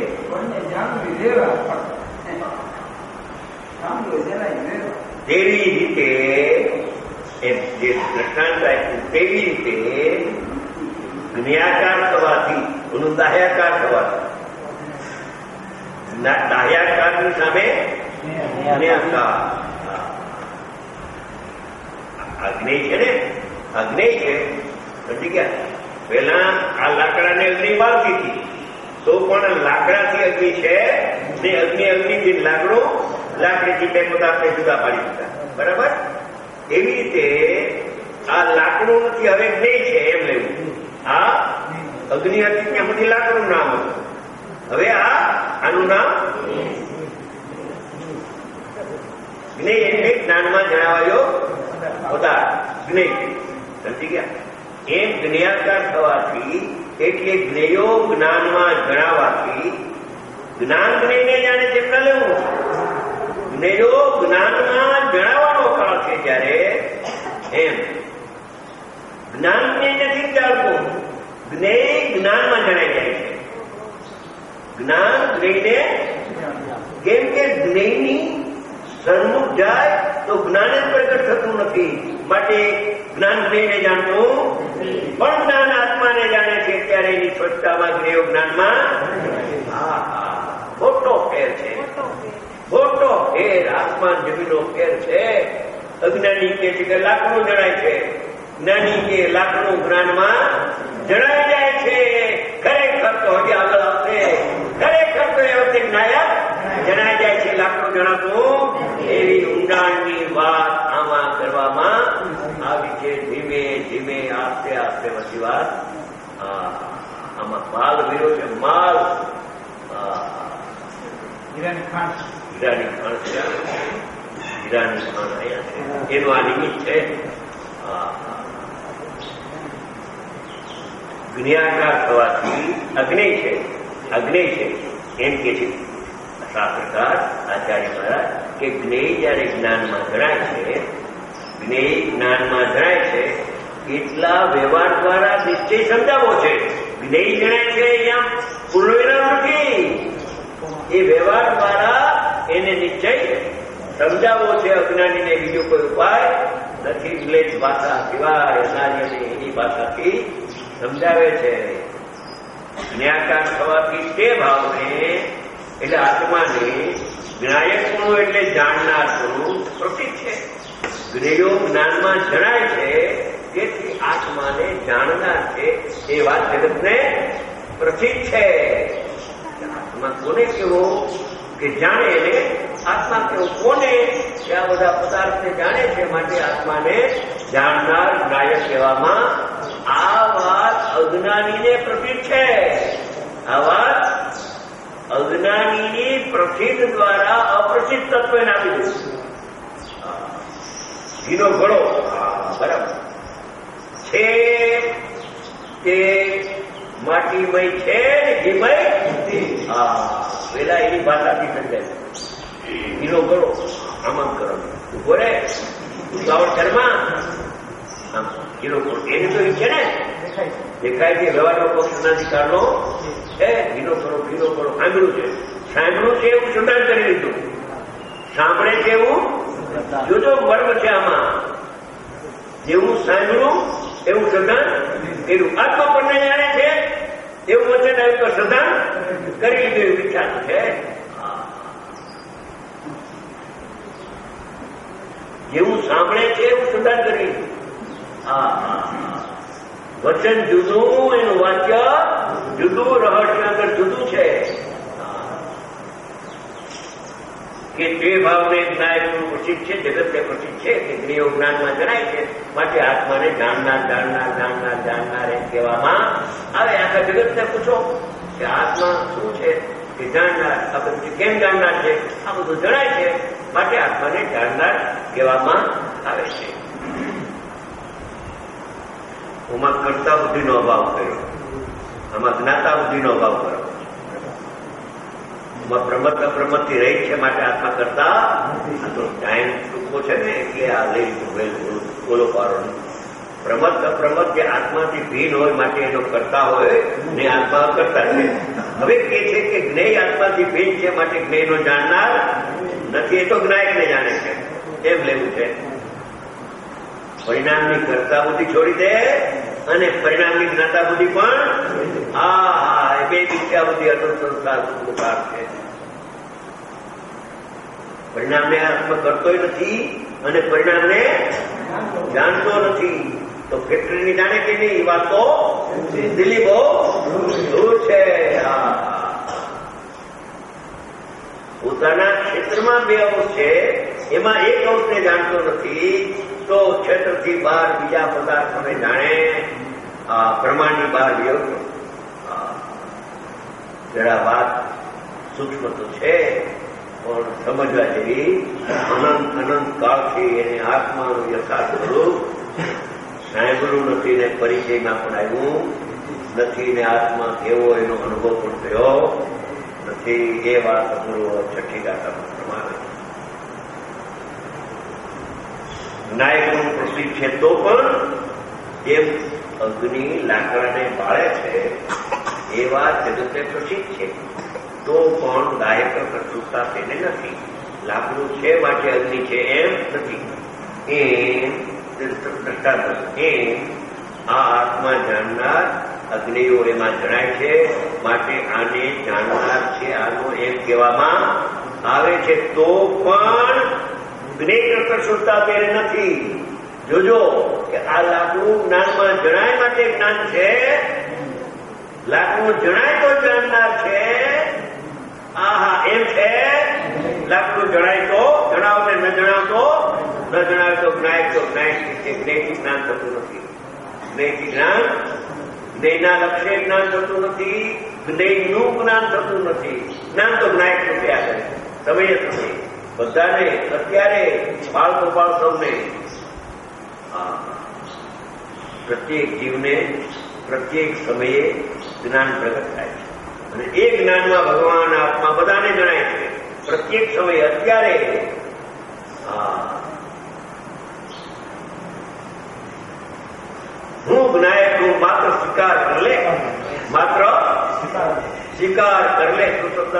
તેવી રીતે જે દ્રષ્ટાંત આપ્યું તેવી રીતે જ્ઞાકાર થવાથી એનું દાહ્યાકાર થવાથી, દાહ્યાકારની સામે જ્ઞાકાર. અગ્નિ છે ને, અગ્નિ છે સમજી ગયા. પેલા આ લાકડાને અગ્નિ બાળતી હતી તો પણ લાકડાથી અગ્નિ છે ને અગ્નિ અગ્નિથી લાકડું લાકડીથી બે પદાર્થને જુદા પાડી દીધા. બરાબર? એવી રીતે આ લાકડું નથી હવે અગ્નિ છે એમ લેવું. આ અગ્નિ હતી ત્યાં પછી લાકડું નામ હતું, હવે આ આનું નામ જ્ઞેય એટલે જ્ઞાનમાં જણાવાયો પદાર્થ જ્ઞેય. સમજી ગયા? એમ જ્ઞાકાર થવાથી એટલે જ્ઞેયો જ્ઞાનમાં જણાવવાથી જ્ઞાન જ્ઞેયને જાણે તેમ ન લેવું. જ્ઞેયો જ્ઞાનમાં જણાવવાનો કાળ છે ત્યારે એમ જ્ઞાન જ્ઞેય નથી ચાલતું. જ્ઞેય જ્ઞાનમાં જણાઈ જાય છે. જ્ઞાન જ્ઞેયને કેમ કે જ્ઞેયની સન્મુખ જાય તો જ્ઞાન જ પ્રગટ થતું નથી. માટે જ્ઞાન જ્ઞેયને જાણતું પણ જ્ઞાન આત્માને જાણે છે ત્યારે એની સ્વચ્છતામાં જ્ઞેયો જ્ઞાનમાં ખોટો ફેર છે. ખોટો ફેર આસમાન જમીનનો ફેર છે. અજ્ઞાની કે છે કે લાકડું જણાય છે, જ્ઞાની કે લાકડું જ્ઞાનમાં જણાઈ જાય છે. ખરેખર તો હજી આગળ આવશે. ખરેખર તો એ વખતે જ્ઞાયક જણાઈ જાય છે, લાકડું જણાતું. એવી ઊંડાણની વાત આમાં કરવામાં આવી છે. ધીમે ધીમે આસ્તે આસ્તે બધી વાત આમાં માલ વીરો છે. માલ હીરાની ખાણ છે, હીરાની ખાણ અહીંયા છે. એનું આ નિમિત્ત છે. જ્ઞાકાર થવાથી અગ્નિ છે, અગ્નિ છે એમ કે છે શાસ્ત્રકાર આચાર્ય મહારાજ કે જ્ઞેય જયારે જ્ઞાનમાં જણાય છે, જ્ઞેય જ્ઞાનમાં જણાય છે એટલા વ્યવહાર દ્વારા નિશ્ચય સમજાવો છે. જ્ઞેય જણાય છે અહીંયા પૂર્ણવિરામ નથી. એ વ્યવહાર દ્વારા એને નિશ્ચય સમજાવવો છે. અજ્ઞાનીને બીજો કોઈ ઉપાય નથી. મ્લેચ્છ ભાષા સિવાય નારીને એની ભાષાથી સમજાવે છે. જ્ઞાતા થવાથી તે ભાવને એટલે આત્માને જ્ઞાયકપણું એટલે જાણનારપણું પ્રતીક છે. જ્ઞેયો જ્ઞાનમાં જણાય છે, તેથી આત્માને જાણનાર છે એ વાત જગતને પ્રતીક છે. આત્મા કોને કેવો કે જાણે એને આત્મા કેવો કોને કે આ બધા પદાર્થને જાણે છે, માટે આત્માને જાણનાર જ્ઞાયક કહેવામાં. આ વાત અજ્ઞાનીને પ્રતીક છે. આ વાત અજ્ઞાનીની પ્રસિદ્ધ દ્વારા અપ્રસિદ્ધ તત્વને આપી દીધું. ઘીનો ઘડો બરાબર છે તે માટીમય છે ને ઘીમય. હા, પેલા એની ભાષાથી સમજાય. ઘીનો ઘડો આમાં કરો ઉભો રે ઉતાવળ શર્મા આમ ઘીનો ઘડો એને તો એ છે ને દેખાય છે વ્યવહારનો પક્ષ અધિકારનો છે. ઘીનો ઘડો ઘીનો ઘડો સાંભળ્યું છે, સાંભળ્યું છે એવું સંધાન કરી લીધું. સાંભળે છે એવું જુદો વર્ગ છે. આમાં જેવું સાંભળ્યું એવું સંધાન કર્યું. આત્મા પણ જાણે છે એવું વચન આવ્યું તો સંધાન કરી લીધું એવું વિચાર છે. જેવું સાંભળે છે એવું સંધાન કરી. હા, વચન જુદું, એનું વાક્ય જુદું, રહસ્ય આગળ જુદું છે. કે તે ભાવને જ્ઞાયકનું પ્રસિદ્ધ છે, જગતને પ્રસિદ્ધ છે કે જ્ઞેયો જ્ઞાનમાં જણાય છે, માટે આત્માને જાણનાર જાણનાર જાણનાર જાણનાર એમ કહેવામાં આવે. આખા જગતને પૂછો કે આત્મા શું છે કે જાણનાર. આ બધું કેમ જાણનાર છે? આ બધું જણાય છે, માટે આત્માને જાણનાર કહેવામાં આવે છે. આમાં કરતા બુદ્ધિનો અભાવ કર્યો, આમાં જ્ઞાતા બુદ્ધિનો અભાવ કર્યો. આમાં પ્રમત અપ્રમતથી રહી છે, માટે આત્મા કરતા. આ તો ટાઈમ ટૂંકો છે ને એટલે આ લઈ બોલો પારો. પ્રમત અપ્રમત જે આત્માથી ભીન હોય માટે એનો કરતા હોય ને આત્મા કરતા છે. હવે કે છે કે જ્ઞેય આત્માથી ભીન છે માટે જ્ઞેયનો જાણનાર નથી, એ તો જ્ઞાયકને જાણે છે એમ લેવું છે. પરિણામની કરતા બુદ્ધિ છોડી દે અને પરિણામની જ્ઞાતા બુદ્ધિ પણ. હા હા, એ બે વિદ્યા બુદ્ધિ અનુસાર છે. પરિણામને આત્મ કરતોય નથી અને પરિણામને જાણતો નથી. તો ફેક્ટરીની જાણે કે નહીં એ વાત તો દિલ્હી બહુ દૂર છે. પોતાના ક્ષેત્રમાં બે અંશ છે, એમાં એક અંશને જાણતો નથી, તો ક્ષેત્રથી બહાર બીજા પદાર્થોને જાણે. પ્રમાણની બહાર ગયો જરા વાત સૂક્ષ્મ તો છે પણ સમજવા જેવી. અનંત અનંત કાળથી એને આત્માનું યથાર્થ સ્વરૂપ સાંભળ્યું નથી ને પરિચયમાં પણ આવ્યું નથી ને આત્મા કેવો એનો અનુભવ પણ થયો નથી. એ વાત અમૂરો છઠ્ઠી ગાથામાં પ્રમાણે જ્ઞાયકનું પ્રસિદ્ધ છે, તો પણ જેમ અગ્નિ લાકડાને બાળે છે એ વાત જગતે પ્રસિદ્ધ છે, તો પણ ગાયક પ્રસ્તુતતા તેને નથી. લાકડું છે માટે અગ્નિ છે એમ નથી. એમ દ્રષ્ટાંત એમ આ આત્મા જાણનાર અગ્નિઓ એમાં જણાય છે, માટે આને જાણનાર છે આનો એમ કહેવામાં આવે છે. તો પણ જ્ઞેય પ્રસ્તુતતા તેને નથી. જોજો કે આ લાકડું જ્ઞાનમાં જણાય માટે જ્ઞાન છે. લાકડું જણાય તો જાણનાર છે. આહા એમ છે. લાકડું જણાય તો જણાવ ને ન જણાવતો ન જણાવે તો જ્ઞાયક તો જ્ઞાયક છે. જ્ઞેયથી જ્ઞાન થતું નથી. જ્ઞેયથી જ્ઞાન જ્ઞેયના લક્ષ્ય જ્ઞાન થતું નથી. જ્ઞેયનું જ્ઞાન થતું નથી. જ્ઞાન તો જ્ઞાયક નું થયા કરે સમય સમય બધાને અત્યારે બાળ ગોપાળ સૌને પ્રત્યેક જીવને પ્રત્યેક સમયે જ્ઞાન પ્રગટ થાય છે અને એ જ્ઞાનમાં ભગવાન આત્મા બધાને જણાય છે પ્રત્યેક સમયે. અત્યારે હું જ્ઞાયક હું માત્ર સ્વીકાર કર લે, માત્ર સ્વીકાર કર લે તો શબ્દ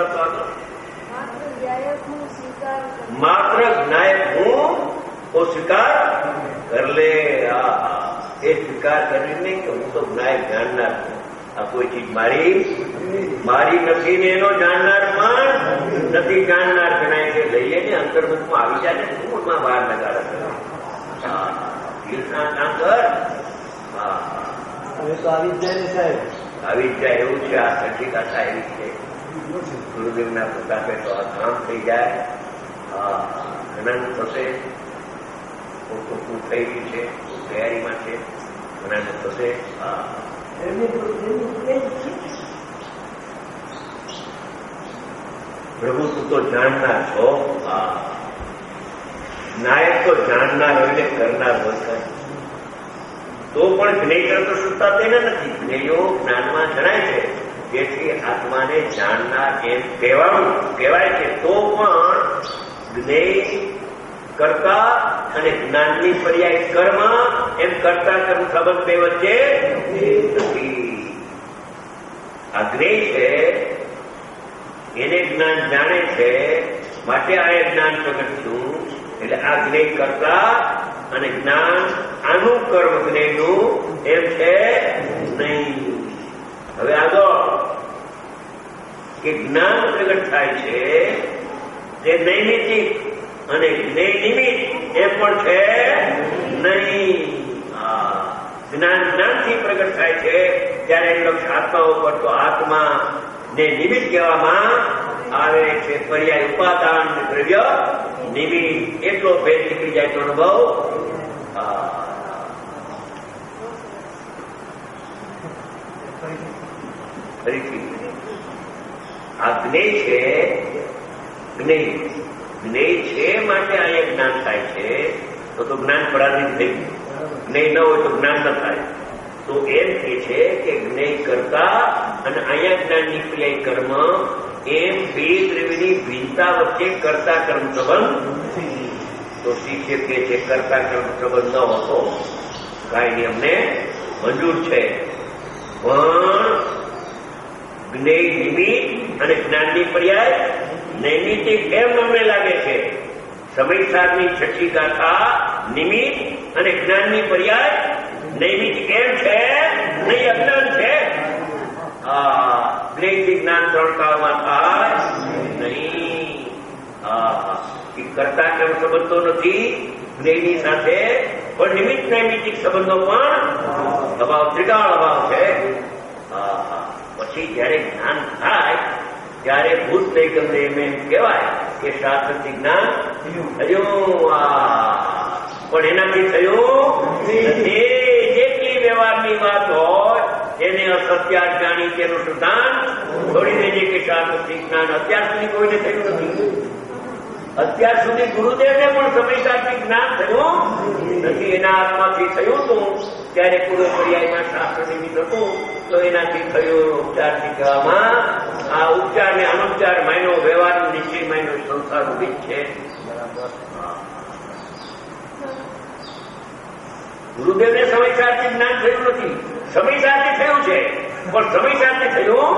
માત્ર જ્ઞાયક હું वो स्वीकार कर ले. ये स्वीकार करने नहीं कि હું તો જ્ઞાયક જાણનાર છું. આ કોઈ ચીજ મારી મારી નથી ને એનો જાણનાર પણ નથી જાણનાર જણાય છે. લઈએ ને અંતર્મુખમાં આવી જાય ને મૂળમાં બહાર લગાડે કામ કર. હા હવે તો આવી જ જાય ને સાહેબ, આવી જ જાય એવું છે. આ સઠી કથા એવી છે. ગુરુદેવના પ્રતાપે તો આ કામ થઈ જાય. અનંત થશે. થઈ ગયું છે, તૈયારીમાં છે. અનંત થશે. હા પ્રભુ તું તો જાણનાર છો. હા નાયક તો જાણનાર હોય ને કરનાર હોય. તો પણ જ્ઞેય કરતો સુતા તેને નથી. જ્ઞેયો જ્ઞાનમાં જણાય છે. જેથી આત્માને જાણનાર એમ કહેવાનું કહેવાય છે. તો પણ જ્ઞેય કરતા અને જ્ઞાનની પર્યાય કર્મ એમ કરતા કર્મ સંબંધ બે વચ્ચે નથી. આ જ્ઞેય છે એને જ્ઞાન જાણે છે માટે આ જ્ઞાન પ્રગટ થયું. એટલે આ જ્ઞેય કરતા અને જ્ઞાન આનું કર્મ જ્ઞેયનું એમ છે નહીં. હવે આગળ કે જ્ઞાન પ્રગટ થાય છે તે નૈમિતિક અને જ્ઞેય નિમિત્ત એ પણ છે નહીં. જ્ઞાન જ્ઞાનથી પ્રગટ થાય છે ત્યારે લક્ષ આત્મા ઉપર તો આત્મા ને નિમિત્ત કહેવામાં આવે છે. પર્યાય ઉપાદાન દ્રવ્ય નિમિત્ત એટલો ભેદ નીકળી જાય તો અનુભવ. ફરીથી આ જ્ઞેય છે. જ્ઞેય જ્ઞેય છે માટે અહીંયા જ્ઞાન થાય છે. તો તો જ્ઞાન પરાધીન થઈ ગયું. જ્ઞેય ન હોય તો જ્ઞાન ન થાય. તો એમ કે છે કે જ્ઞેય કરતા અને અહીંયા જ્ઞાનની ક્રિયા કર્મ એમ બે દ્રવ્યની ભિન્નતા વચ્ચે કરતા કર્મ સંબંધ. તો શિષ્ય કે છે કરતા કર્મ સંબંધ ન હતો કાંઈ નહીં, અમને મંજૂર છે. પણ જ્ઞેય નિમિત્ત અને જ્ઞાનની પર્યાય નૈમિતિક એમ અમને લાગે છે. સમયસારની છઠ્ઠી ગાથા નિમિત્ત અને જ્ઞાનની પર્યાય નૈમિતિક એમ છે નહીં, અજ્ઞાન છે. જ્ઞેયથી જ્ઞાન ત્રણ કાળમાં થાય નહીં. કરતા કર્મ સંબંધો નથી જ્ઞેયની સાથે, પણ નિમિત્ત નૈમિતિક સંબંધો પણ અભાવ, ત્રિકાળ અભાવ છે. પછી જયારે જ્ઞાન થાય ત્યારે ભૂત નહીં ગમે એમ એમ કહેવાય કે શાસ્ત્રથી જ્ઞાન થયું. પણ એનાથી થયું જેટલી વ્યવહારની વાત હોય એને અસત્ય જાણી તેનું સિદ્ધાંત છોડી દેજે કે શાસ્ત્રથી જ્ઞાન અત્યાર સુધી કોઈને થયું નથી. અત્યાર સુધી ગુરુદેવને પણ સમયસારથી જ્ઞાન થયું નથી. એના આત્માથી થયું હતું ત્યારે પૂર્વ પર્યાયમાં શાસ્ત્ર નિમિત્ત હતું તો એનાથી થયું ઉપચારથી કહેવામાં. આ ઉપચાર ને અનુપચાર માયનો વ્યવહાર નિશ્ચય માયનો સંસારનું બીજ છે. ગુરુદેવને સમય સાથે જ્ઞાન થયું નથી. સમય સાથે થયું છે પણ સમય સાથે થયું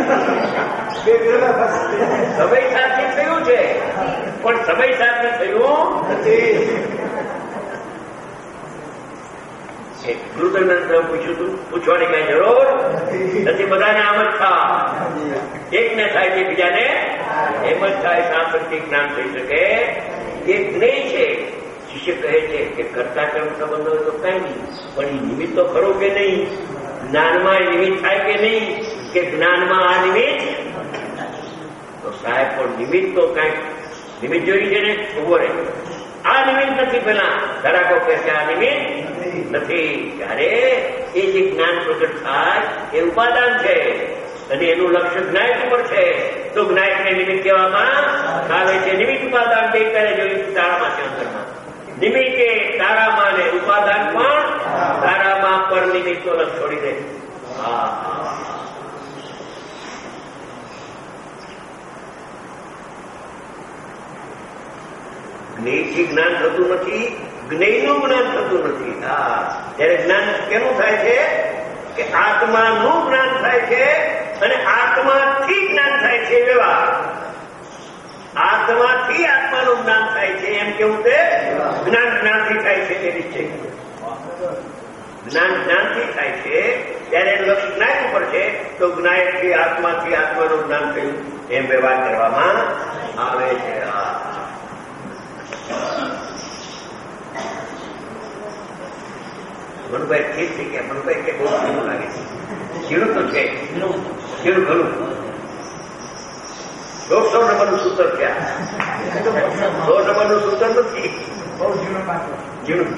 સમય સાથે થયું છે પણ સમય સાથે થયું નથી. ગુરુદેવને પૂછ્યું હતું, પૂછવાની કઈ જરૂર નથી. બધાને આમ જ થાય. એકને થાય તે બીજાને એમ જ થાય. શાસ્ત્રથી જ્ઞાન થઈ શકે એ જ્ઞેય છે. શિષ્ય કહે છે કે કરતા કર્મ સંબંધ હોય તો કઈ નહીં, પણ એ નિમિત્ત તો ખરો કે નહીં? જ્ઞાનમાં નિમિત્ત થાય કે નહીં? કે જ્ઞાનમાં આ નિમિત્ત? તો સાહેબ પણ નિમિત્ત તો કઈક નિમિત્ત જોઈ છે ને. ઉભો રહે, આ નિમિત્ત નથી. પેલા ધરાકો કે આ નિમિત્ત નથી. ત્યારે એ જે જ્ઞાન પ્રગટ થાય એ ઉપાદાન છે અને એનું લક્ષ્ય જ્ઞાયક ઉપર છે. તો જ્ઞાયકને નિમિત્ત કહેવામાં આવે છે. નિમિત્ત ઉપાદાન બે કરે જોયું તારામાં છે. અંતરમાં નિમિત્તે તારામાં ને ઉપાદાન પણ તારામાં પર નિમિત્ત તો લક્ષ છોડી દે. જ્ઞેયથી જ્ઞાન થતું નથી, જ્ઞેયનું જ્ઞાન થતું નથી. હા, ત્યારે જ્ઞાન કેનું થાય છે કે આત્માનું જ્ઞાન થાય છે અને આત્માથી જ્ઞાન થાય છે. વ્યવહાર આત્માથી આત્માનું જ્ઞાન થાય છે એમ કેવું છે. જ્ઞાન જ્ઞાનથી થાય છે એ નિશ્ચય. જ્ઞાન જ્ઞાનથી થાય છે ત્યારે એનું લક્ષ જ્ઞાન ઉપર છે. તો જ્ઞાયકથી આત્માથી આત્માનું જ્ઞાન થયું એમ વ્યવહાર કરવામાં આવે છે. મનુભાઈ ઠીક થઈ ગયા. મનુભાઈ કે બહુ ઝીણું લાગે છે. ઝીણું તો છે, ઝીણું ખરું. દોઢસો નંબરનું સૂત્ર ક્યાં? સો નંબરનું સૂત્ર નથી. બહુ ઝીણું ઝીણું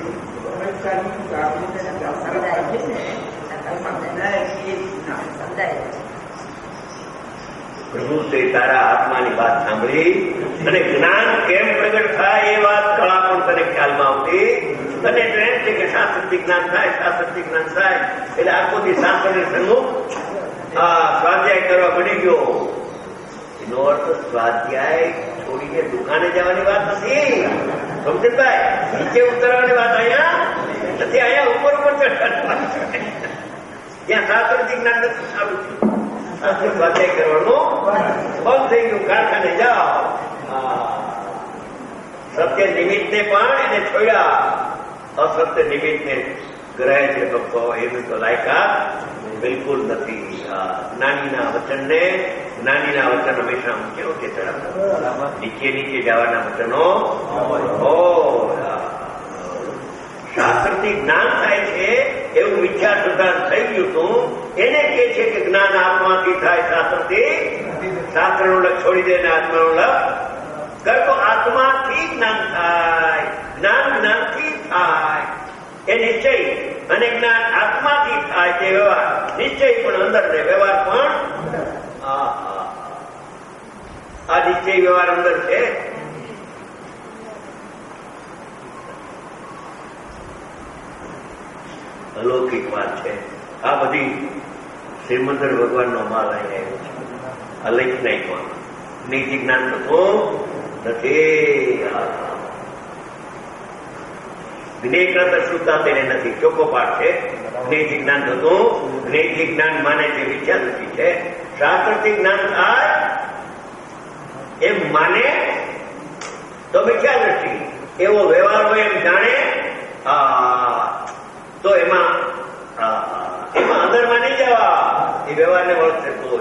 પ્રભુ તે તારા આત્માની વાત સાંભળી અને જ્ઞાન કેમ પ્રગટ થાય એ વાત કળા પણ તને ખ્યાલમાં આવતી. તને ટ્રેન છે કે શાસ્ત્રથી જ્ઞાન થાય, શાસ્ત્રથી જ્ઞાન થાય એટલે આખોથી શાસ્ત્રને સન્મુખ સ્વાધ્યાય કરવા બની ગયો. એનો અર્થ સ્વાધ્યાય છોડીને દુકાને જવાની વાત નથી. સમજણભાઈ, નીચે ઉતરવાની વાત અહીંયા નથી. અહીંયા ઉપર ઉપર ચડવાની વાત છે. ત્યાં શાસ્ત્રથી જ્ઞાન નથી સારું થયું. શાસ્ત્ર સ્વાધ્યાય કરવાનું બંધ થઈ ગયું. કારખાને જાઓ. સત્ય નિમિત્તને પણ એને છોડ્યા, અસત્ય નિમિત્તને ગ્રહે છે ભક્તો. એનું તો લાયકાત બિલકુલ નથી. જ્ઞાનીના વચનને જ્ઞાનીના વચન હંમેશા ઊંચે ઊંચે ચડાવતા, નીચે નીચે જવાના વચનો. શાસ્ત્રથી જ્ઞાન થાય છે એવું વિચાર સુધાર થઈ ગયું હતું. એને કે છે કે જ્ઞાન આત્માથી થાય, શાસ્ત્રથી. શાસ્ત્રનું લક્ષ છોડી દે ને આત્માનું લક્ષ કર તો આત્માથી જ્ઞાન થાય, જ્ઞાન જ્ઞાનથી થાય એ નિશ્ચય. અને જ્ઞાન આત્માથી થાય તે વ્યવહાર. નિશ્ચય પણ અંદર ને વ્યવહાર પણ આ નિશ્ચય વ્યવહાર અંદર છે. અલૌકિક વાત છે આ બધી. શ્રીમંદર ભગવાનનો માલ અહીં આવ્યો છે. અલૈક નહીં પણ નીતિ જ્ઞાન થતું નથી. જ્ઞેયકૃત શ્રુતા તેને નથી. ચોખ્ખો પાઠ છે. જ્ઞેય જ્ઞાન થતું. જ્ઞેય જ્ઞાન માને છે વિચાર નથી છે. શાસ્ત્રથી જ્ઞાન થાય એમ માને તો વિચાર નથી. એવો વ્યવહાર હોય એમ જાણે તો એમાં એમાં અંદરમાં નહીં જવા. એ વ્યવહારને વળશે તો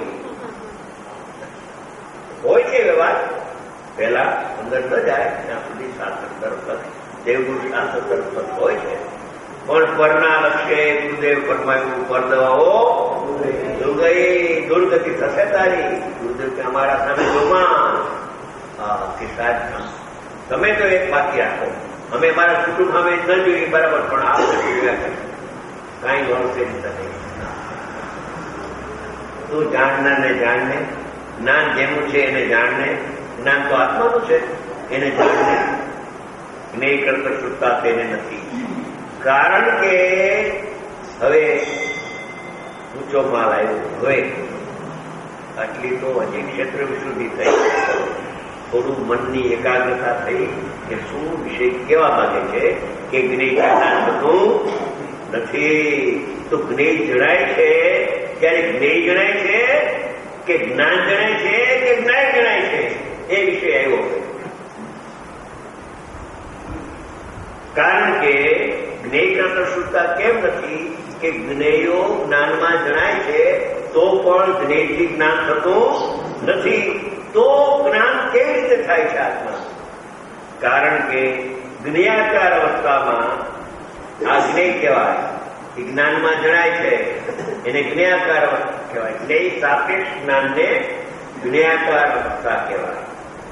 હોય છે વ્યવહાર. પહેલા અંદર ન જાય ત્યાં સુધી શાસ્ત્ર તરફ દેવગુરુ શાસ્ત્ર તરફ હોય છે. પણ પરના લક્ષ્ય ગુરુદેવ ફરમાયું પર દવાઓ દુર્ગઈ દુર્ગતિ થશે તારી. ગુરુદેવ કે અમારા સામે જોમાં કે સાહેબ તમે તો એક બાકી રાખો, અમે મારા કુટુંબ સામે ન જોઈએ બરાબર, પણ આપણે જોયા કરીશું. કાંઈ વળશે નહીં. તું જાણનાર ને જાણને, જ્ઞાન જેનું છે એને જાણને. જ્ઞાન તો આત્માનું છે એને જાણને. જ્ઞેય કરતા શ્રુતા તેને નથી. કારણ કે હવે ઊંચો માલ આવ્યો. હવે આટલી તો હજી ક્ષેત્ર વિશુદ્ધિ થઈ. થોડું મનની એકાગ્રતા થઈ કે શું વિષય કેવા માંગે છે કે જ્ઞેય જ્ઞાન થતું નથી. તો જ્ઞેય જણાય છે ત્યારે જ્ઞેય જણાય છે કે જ્ઞાન જણાય છે કે જ્ઞાન જણાય છે એ વિષય આવ્યો. કારણ કે જ્ઞેય કરતા શ્રુતા કેમ નથી કે જ્ઞેયો જ્ઞાનમાં જણાય છે તો પણ જ્ઞેયથી જ્ઞાન થતું નથી. તો જ્ઞાન કેવી રીતે થાય છે આત્મા? કારણ કે જ્ઞેયાકાર અવસ્થામાં આ જ્ઞેય કહેવાય. જ્ઞાનમાં જણાય છે એને જ્ઞેયાકાર અવસ્થા કહેવાય. જ્ઞેય સાપેક્ષ જ્ઞાનને જ્ઞેયાકાર અવસ્થા કહેવાય.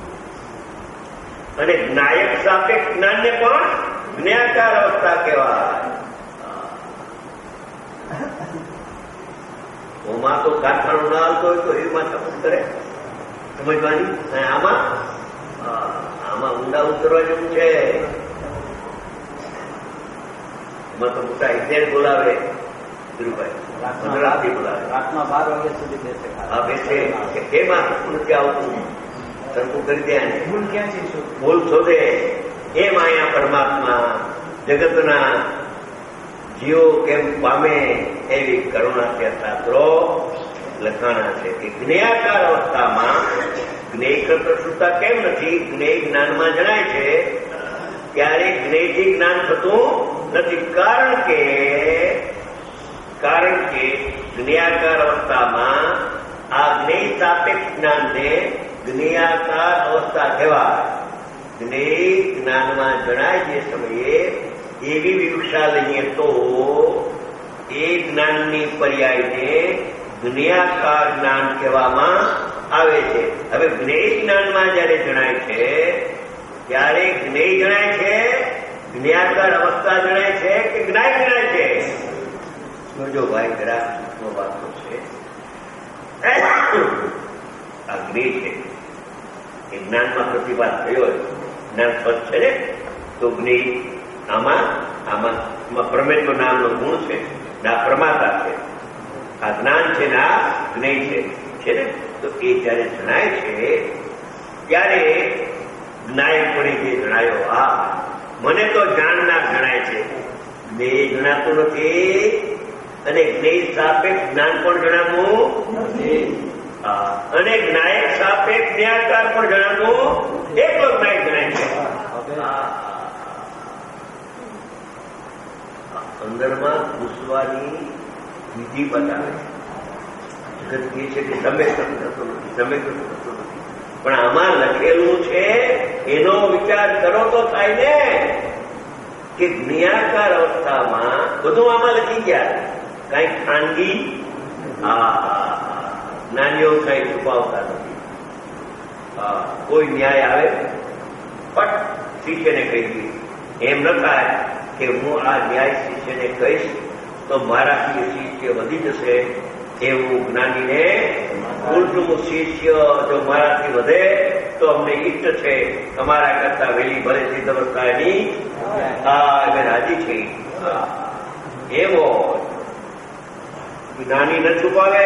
અને જ્ઞાયક સાપેક્ષ જ્ઞાનને પણ જ્ઞેયાકાર અવસ્થા કહેવાય. ઓમાં તો કારખાનું ના હાલતો હોય તો એમાં તપસ કરે સમજવાની. આમાં આમાં ઊંડા ઉતરવા જેવું છે. એમાં તો મોટા ઇજનેર બોલાવે ધીરુભાઈ, રાતથી બોલાવે. રાતમાં બાર વાગ્યા સુધી બેસે. હા બેસે. એમાં નથી આવતું. સરખું કરી દે. ભૂલ ક્યાં છે? ભૂલ શોધે. એમ અહીંયા પરમાત્મા જગતના જીવો કેમ પામે એવી કરુણાથી શાસ્ત્રો લખાણા છે કે જ્ઞેયાકાર અવસ્થામાં જ્ઞેય કરતા શ્રુતા કેમ નથી? જ્ઞેય જ્ઞાનમાં જણાય છે ત્યારે જ્ઞેયથી જ્ઞાન થતું નથી. કારણ કે કારણ કે જ્ઞેયાકાર અવસ્થામાં આ જ્ઞેય સાપેક્ષ જ્ઞાનને જ્ઞેયાકાર અવસ્થા કહેવાય. જ્ઞેય જ્ઞાનમાં જણાય જે સમયે એવી વિવક્ષા લઈએ તો એ જ્ઞાનની પર્યાયને જ્ઞેયાકાર જ્ઞાન કહેવામાં આવે છે. હવે જ્ઞેય જ્ઞાનમાં જયારે જણાય છે ત્યારે જ્ઞેય જણાય છે, જ્ઞેયાકાર અવસ્થા જણાય છે કે જ્ઞાય જણાય છે? જો ભાઈ જરા નો વાતો છે. આ જ્ઞેય છે એ જ્ઞાનમાં પ્રતિભાત થયો હોય, જ્ઞાન સ્વચ્છ છે ને, તો જ્ઞેય આમાં આમાં પરમેશ્વર નામનો ગુણ છે, ના પ્રમાતા છે. આ જ્ઞાન છે ને આ જ્ઞેય છે છે ને. તો એ જયારે જણાય છે ત્યારે જ્ઞાયપણે જે જણાયો, આ મને તો જાણનાર જણાય છે, જ્ઞેય જણાતું નથી. અને જ્ઞેય સાપેક્ષ જ્ઞાન પણ જણાતું નથી, અને જ્ઞાયક સાપેક્ષ જ્ઞેયાકાર પણ જણાતું એકલો જ્ઞાયક જણાય છે. અંદરમાં ઘૂસવાની વિધિ બતાવે છે. જગત કહે છે કે તમે કશું થતો નથી, તમે કશું થતો નથી, પણ આમાં લખેલું છે એનો વિચાર કરો તો થાય ને કે જ્ઞેયાકાર અવસ્થામાં બધું આમાં લખી ગયા. કઈ ખાનગી જ્ઞાનીઓ કઈ છુપાવતા નથી. કોઈ ન્યાય આવે પટ શિષ્યને કહી દે, એમ ન થાય કે હું આ ન્યાય શિષ્યને કહીશ તો મારાથી શિષ્ય વધી જશે, એવું જ્ઞાનીને ઉલટું શિષ્ય જો મારાથી વધે તો અમને ઈષ્ટ છે, તમારા કરતા વહેલી ભલે સિદ્ધ અવસ્થાની અમે રાજી છે. એવો જ્ઞાની ન છુપાવે,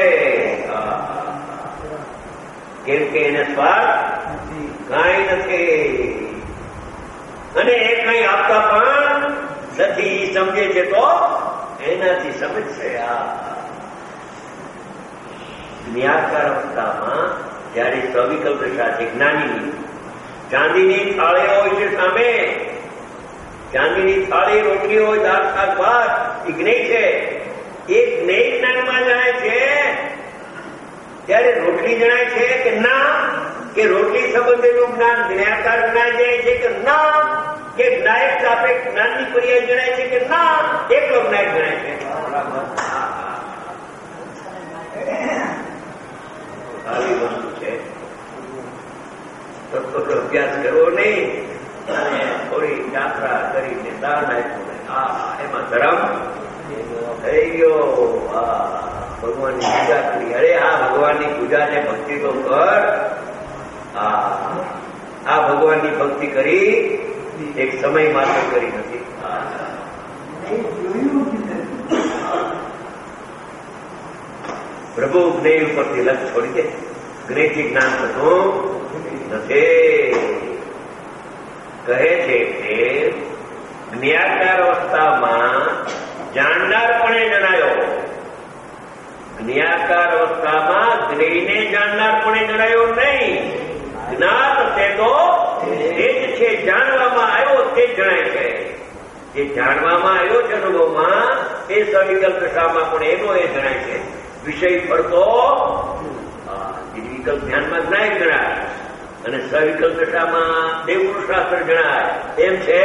કેમ કે એને સ્વાર્થ કાંઈ નથી અને એ કઈ આપતા પણ નથી. સમજે છે તો એનાથી સમજશે. આ જ્ઞેયાકાર અવસ્થામાં જયારે સવિકલ્પ દશા છે જ્ઞાનીની, ચાંદીની થાળી હોય છે સામે, ચાંદીની થાળી, રોટલી હોય, દાળ શાક ભાત, એ જ્ઞેય છે. એ જ્ઞેય જ્ઞાનમાં જણાય છે ત્યારે રોટલી જણાય છે કે ના, કે રોટલી સંબંધેનું જ્ઞાન જ્ઞેયાકાર જણાય જાય છે કે ના, કે જ્ઞાયક સાપેક્ષ જ્ઞાનની પર્યાય જણાય છે કે ના, એકલો જ્ઞાયક જણાય છે. આવી વસ્તુ છે. અભ્યાસ કરવો નહીં અને થોડી યાત્રા કરીને દાન આપ્યું, આ એમાં ધર્મ થઈ ગયો. ભગવાનની પૂજા કરી. અરે આ ભગવાનની પૂજાને ભક્તિ તો કર. આ ભગવાનની ભક્તિ કરી એક સમય માત્ર કરી નથી. પ્રભુ જ્ઞેય ઉપરથી લક્ષ છોડી દે. જ્ઞેયથી જ્ઞાન થતું નથી. કહે છે કે જ્ઞેયાકાર અવસ્થામાં જાણનારપણે જણાયો. જ્ઞેયાકાર અવસ્થામાં જ્ઞેયને જાણનારપણે જણાયો નહીં. જ્ઞાત તે તો એ જ છે, જાણવામાં આવ્યો તે જણાય છે. જે જાણવામાં આવ્યો છે અનુભવમાં, એ સવિકલ્પ દશામાં પણ એનો એ જણાય છે. વિષય પડતો વિકલ્પ ધ્યાનમાં જ્ઞાય જણાય અને સવિકલ્પ દશામાં દેવપુરુષાસ્ત્ર જણાય. એમ છે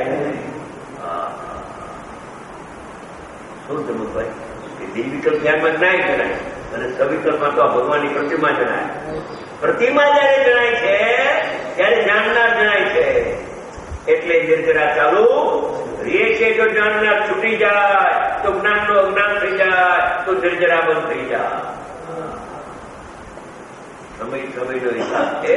શું જમુભાઈ? દિવ્યકલ્પ ધ્યાનમાં જ્ઞાય જણાય અને સવિકલ્પમાં તો ભગવાનની પ્રતિમા જણાય. પ્રતિમા જયારે જણાય છે ત્યારે જાણનાર જણાય છે. એટલે નિર્જરા ચાલુ રે છે. જો જાણનાર છૂટી જાય તો જ્ઞાન નો અજ્ઞાન થઈ જાય, તો નિર્જરા બંધ થઈ જાય. સમય સમયનો હિસાબ છે.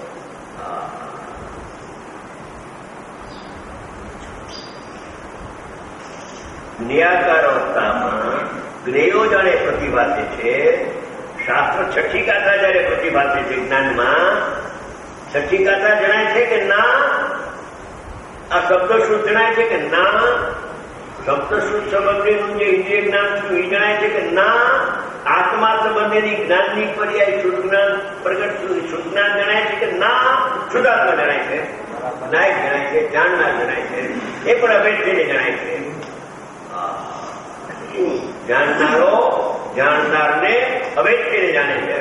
જ્ઞેયાકાર અવસ્થામાં જ્ઞેયો જાણે પ્રતિભાતે છે. શાસ્ત્ર છઠ્ઠી ગાથા જયારે પ્રતિભાતે છે જ્ઞાનમાં, છઠ્ઠી ગાથા જણાય છે કે ના, આ શબ્દશ્રુત જણાય છે કે ના, શબ્દશ્રુત સંબંધીનું જે ઇન્દ્રિય જ્ઞાન છું એ જણાય છે કે ના, આત્મા સંબંધીની જ્ઞાનની પર્યાય શુદ્ધ જ્ઞાન પ્રગટ શુદ્ધ જ્ઞાન જણાય છે કે ના, શુદ્ધાત્મા જણાય છે, નાયક જણાય છે, જાણનાર જણાય છે. એ પણ અભેદ થઈને જણાય છે. જાણનારો જાણનારને અવેચ્યને જાણે છે.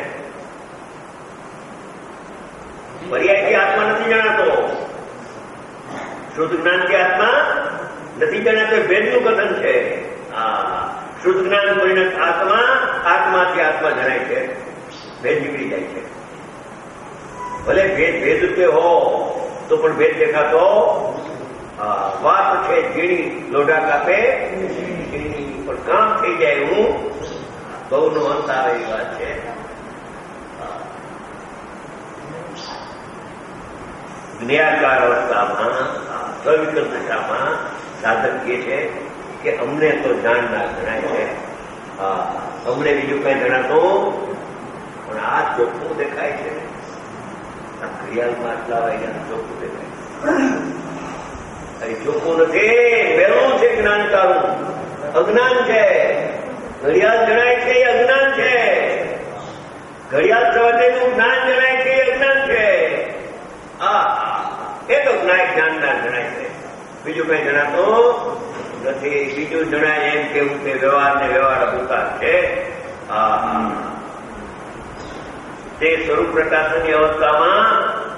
પર્યાયથી આત્મા નથી જાણાતો. શુદ્ધ જ્ઞાનથી આત્મા નથી જાણાતો. ભેદનું કથન છે. હા, શુદ્ધ જ્ઞાન પરિણત આત્મા આત્માથી આત્મા જણાય છે. ભેદ નીકળી જાય છે. ભલે ભેદ ભેદ રૂપે હો તો પણ ભેદ દેખાતો વાત છે. ઝીણી લોઢા કાપે પણ કામ થઈ જાય હું બહુ નો અંત આવે એવી વાત છે. જ્ઞાકાર અવસ્થામાં સવિકલ્પ દશામાં સાધક કહે છે કે અમને તો જાણનાર જણાય છે. અમને બીજું કઈ જણાતું પણ આ ચોખ્ખું દેખાય છે. આ ઘડિયાળમાં આટલા વાગ્યા ચોખ્ખું દેખાય છે. ચોખ્ખું નથી, પહેલું છે જ્ઞાન કાળું. અજ્ઞાન છે. ઘડિયાળ જણાય છે એ અજ્ઞાન છે. ઘડિયાળ સંબંધીનું જ્ઞાન જણાય છે એ અજ્ઞાન છે. આ એ તો જ્ઞાન જ્ઞાનદાર જણાય છે. બીજું કઈ જણાતું નથી. બીજું જણાય એમ કેવું કે વ્યવહાર ને વ્યવહાર અભૂકાર છે. તે સ્વરૂપ પ્રકાશની અવસ્થામાં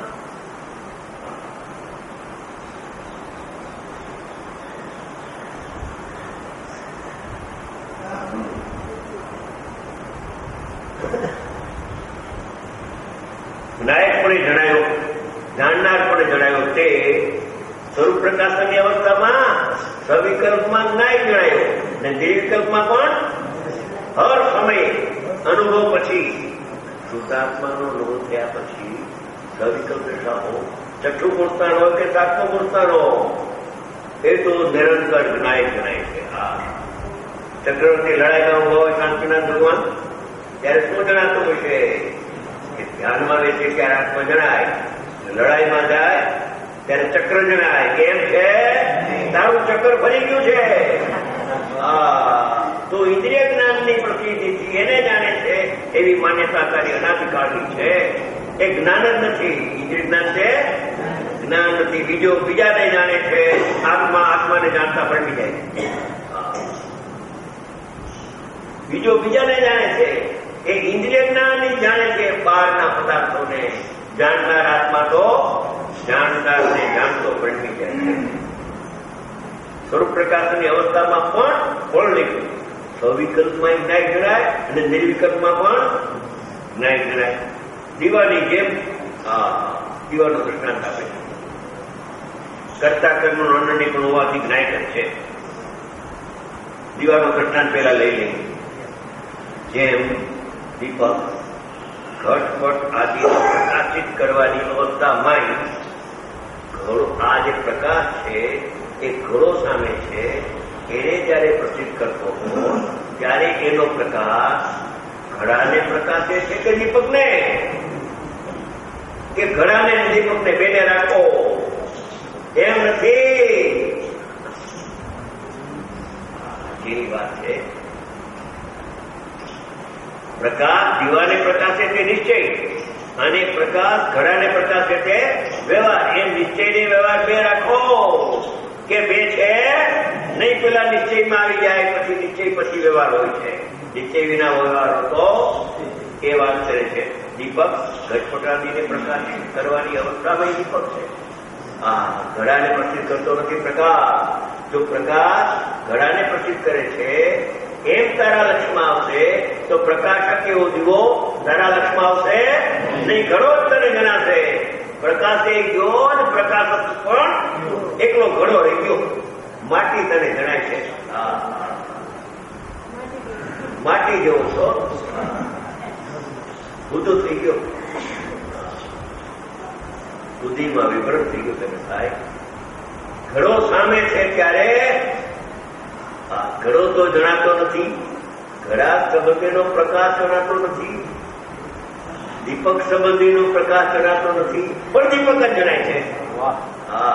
નાયક પણ જણાયો, જાણનાર પણ જણાયો. તે સ્વરૂપ પ્રકાશનની અવસ્થામાં સવિકલ્પમાં નાયક જણાયો અને નિર્વિકલ્પમાં પણ હર સમય અનુભવ પછી શુદ્ધાત્માનો અનુભવ થયા પછી સવિકલ્પ દશાઓ ચક્ષુ ગુણસ્તાન હોય કે સાતમો ગુણસ્તાન હો એ તો નિરંતર નાયક જણાય છે. હા, ચક્રવર્તી લડાઈમાં હોય શાંતિનાથ ભગવાન ત્યારે શું જણાતું હોય છે? ધ્યાનમાં બેસે ત્યારે આત્મા જણાય, લડાઈમાં જાય ત્યારે ચક્ર જણાય. કેમ છે? તારું ચક્ર ફરી ગયું છે. તો ઇન્દ્રિય જ્ઞાનની પ્રસિદ્ધિ એને જાણે છે એવી માન્યતા તારી અનાદિકાળની છે. એ જ્ઞાન જ નથી. ઇન્દ્રિય જ્ઞાન છે, જ્ઞાન નથી. બીજો બીજાને જાણે છે. આત્મા આત્માને જાણતા પડી જાય. બીજો બીજાને જાણે છે. એ ઇન્દ્રિય જ્ઞાન જાણે છે બહારના પદાર્થોને. જાણનાર આત્મા તો જાણનારને જાણતો પડી જાય છે. સ્વરૂપ પ્રકાશની અવસ્થામાં પણ ફળ નીકળ્યું. સવિકલ્પમાં જ્ઞાય જણાય અને નિર્વિકલ્પમાં પણ જ્ઞાય જણાય. દીવાની જેમ દીવાનો દૃષ્ટાંત આપે છે. કરતા કર્મનું અન્નની પણ હોવાથી જ્ઞાય છે. દીવાનો દૃષ્ટાંત પહેલા લઈ લઈએ. જેમ દીપક ઘટપટ આદિ પ્રકાશિત કરવાની અવસ્થામાં આ જે પ્રકાશ છે એ ઘડો સામે છે. એને જયારે પ્રસિદ્ધ કરતો હોય ત્યારે એનો પ્રકાશ ઘડાને પ્રકાશે છે કે દીપકને? કે ઘડાને દીપકને બેને રાખો એમ નથી. જેની વાત છે પ્રકાશ દીવાને પ્રકાશે તે નિશ્ચય અને પ્રકાશ ઘડાને પ્રકાશે તે વ્યવહાર. એમ નિશ્ચય ને વ્યવહાર બે રાખો કે બે છે નહીં. પેલા નિશ્ચયમાં આવી જાય પછી નિશ્ચય પછી વ્યવહાર હોય છે. નિશ્ચય વિના વ્યવહાર હતો એ વાત કરે છે. દીપક ઘટપટાદીને પ્રકાશિત કરવાની અવસ્થામાં દીપક છે. હા, ઘડાને પ્રસિદ્ધ કરતો નથી પ્રકાશ. જો પ્રકાશ ઘડાને પ્રસિદ્ધ કરે છે એમ તારા લક્ષ્યમાં આવશે તો પ્રકાશક એવો દીવો તારા લક્ષ્યમાં આવશે નહીં. ઘડો જ તને જણાશે. પ્રકાશે ગયો અને પ્રકાશક પણ એકલો ઘડો રહી ગયો. માટી તને જણાય છે. માટી જેવો છો, બુદ્ધો થઈ ગયો. બુદ્ધિમાં વિભ્રત થઈ ગયો તને થાય. ઘડો સામે છે ત્યારે ઘડો તો જણાતો નથી. ઘડા સંબંધીનો પ્રકાશ જણાતો નથી. દીપક સંબંધીનો પ્રકાશ જણાતો નથી. પણ દીપક જ જણાય છે. હા,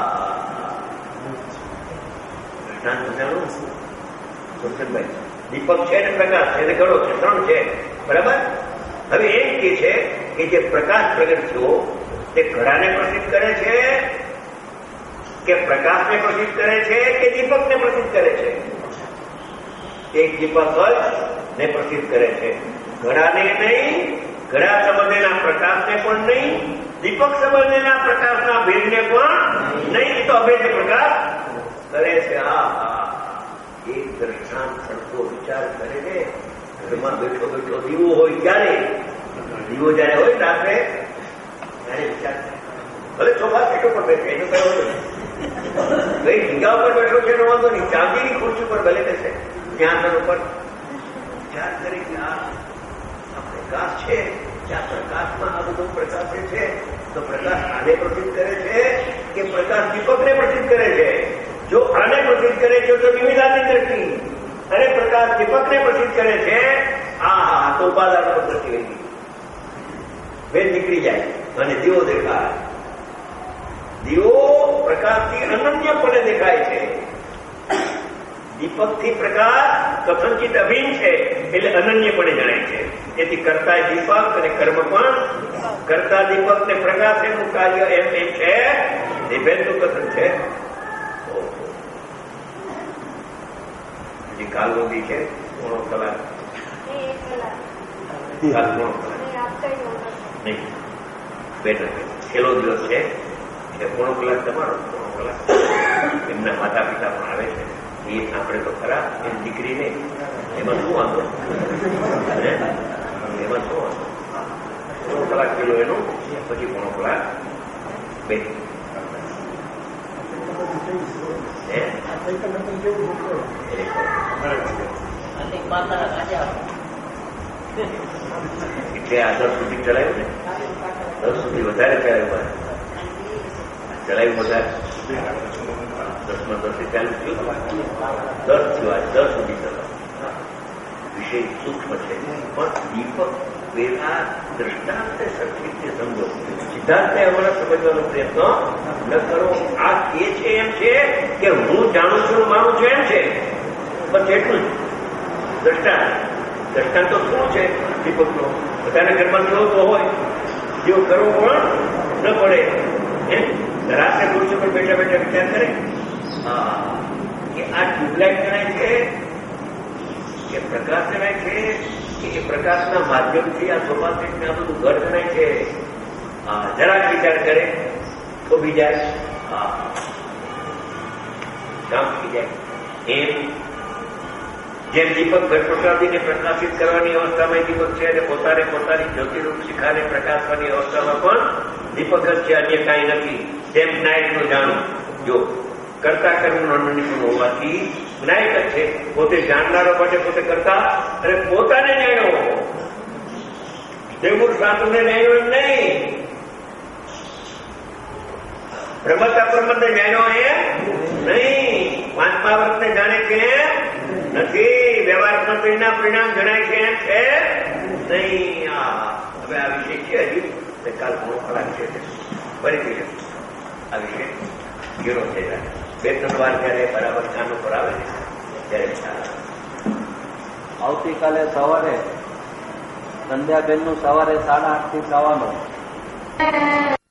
દૃષ્ટાંત જાણો સુરસનભાઈ. દીપક છે ને પ્રકાશ છે ને ઘડો છે, ત્રણ છે. બરાબર. હવે એમ કે છે કે જે પ્રકાશ પ્રગટ થયો તે ઘડાને પ્રસિદ્ધ કરે છે કે પ્રકાશને પ્રસિદ્ધ કરે છે કે દીપકને પ્રસિદ્ધ કરે છે? એક દીપક જ ને પ્રસિદ્ધ કરે છે. ઘડાને નહીં, ઘડા સંબંધેના પ્રકાશને પણ નહીં, દીપક સંબંધેના પ્રકાશના ભેદને પણ નહીં. તો અભેદ પ્રકાશ કરે છે. હા હા એક દ્રષ્ટાંત સરખો વિચાર કરે છે. ઘરમાં બેઠો બેઠો દીવો હોય ત્યારે, દીવો જયારે હોય રાત્રે ત્યારે વિચાર ભલે ચોખા સીટો પર બેઠે એનું કયો કઈ જગ્યા ઉપર બેઠો છે એનો વાંધો નહીં, ચાંદીની ખુરશી પર ભલે બેસે ત્યાં ઉપર વિચાર કરે કે આ પ્રકાશ છે, જ્યાં પ્રકાશમાં આ બધો પ્રકાશ છે તો પ્રકાશ આને પ્રસિદ્ધ કરે છે કે પ્રકાશ દીપકને પ્રસિદ્ધ કરે છે? જો આને પ્રસિદ્ધ કરે છે તો નિમિદાની દ્રષ્ટિ, અને પ્રકાશ દીપકને પ્રસિદ્ધ કરે છે આ હા તો ઉપાદાન દ્રષ્ટિ હતી. ભેદ નીકળી જાય અને દીવો દેખાય. દીવો પ્રકાશથી અનન્યપણે દેખાય છે. દીપકથી પ્રકાશ કથનચિત અભિન્ન છે એટલે અનન્યપણે જણાય છે. તેથી કરતા દીપક અને કર્મ પણ કરતા દીપક ને પ્રકાશ એનું કાર્ય એમ એમ છે એ ભેદનું કથન છે. હજી કાલ મોદી છે પોણો કલાક કાલ પોણો કલાક નહીં બેટર છેલ્લો દિવસ છે એટલે પોણો કલાક તમારો પોણો કલાક એમના માતા પિતા પણ આવે છે. એ આપણે તો ખરા એમ દીકરીને એમાં શું વાંધો, એમાં શું વાંધો? પોણો કલાક પેલો એનો પછી પોણો કલાક બે એટલે આ દસ સુધી ચલાવ્યું ને, દસ સુધી વધારે ચલાવ્યું ચલાવ્યું વધારે દસમાં દસ ચાલુ થયું, દસ થયું દસ સુધી ચલાવ વિષય સૂક્ષ્મ છે. પણ દીપક પેલા દ્રષ્ટાંતને સરખી રીતે સમજો, સિદ્ધાંતને અમારા સમજવાનો પ્રયત્ન ન કરો. આ એ છે એમ છે કે હું જાણું છું માનું છું એમ છે, બસ એટલું જ દ્રષ્ટાંત. દ્રષ્ટાંત તો શું છે દીપકનો? બધાના ઘરમાં કેવો તો હોય, જેવો કરવો પણ ન પડે એમ રાત્રે ખુરશી પર બેઠા બેઠા વિચાર કરે હા કે આ ટ્યુબલાઇટ જણાય છે કે પ્રકાશ જણાય છે કે એ પ્રકાશના માધ્યમથી આ સોફા સેટને આ બધું ઘર જણાય છે. હા જરાક વિચાર કરે તો બીજા હા કામ થઈ જાય. એમ જેમ દીપક ઘર પ્રકાશીને પ્રકાશિત કરવાની અવસ્થામાં દીપક છે અને પોતાને પોતાની જ્યોતિરૂપ શિખાને પ્રકાશવાની અવસ્થામાં પણ દીપક જ છે, અન્ય કાંઈ નથી. જેમ જ્ઞાયકનું જાણવું, જો કરતા કર્મનું અનન્યપણું હોવાથી જ્ઞાયક જ છે, પોતે જાણનારો માટે પોતે કરતા અને પોતાને ન્યાયો દેવગુરુ શાસ્ત્રને ન્યાયો એમ નહીં, બ્રહ્મતા બ્રહ્મને ન્યાયો એમ નહીં, પાંચમા વર્ગને જાણે છે એમ નથી, વ્યવહારમાં પરિણામ પરિણામ જણાય છે એમ છે નહીં. હવે આ વિષય છે હજી કાલ ઘણો ખરાબ છે ફરીથી આ વિષય ઘેરો થઈ જાય. બે ત્રણ વાર જયારે બરાબર કાન ઉપર આવે ને ત્યારે આવતીકાલે સવારે સંધ્યાબેન નું સવારે સાડા આઠ થી જવાનું.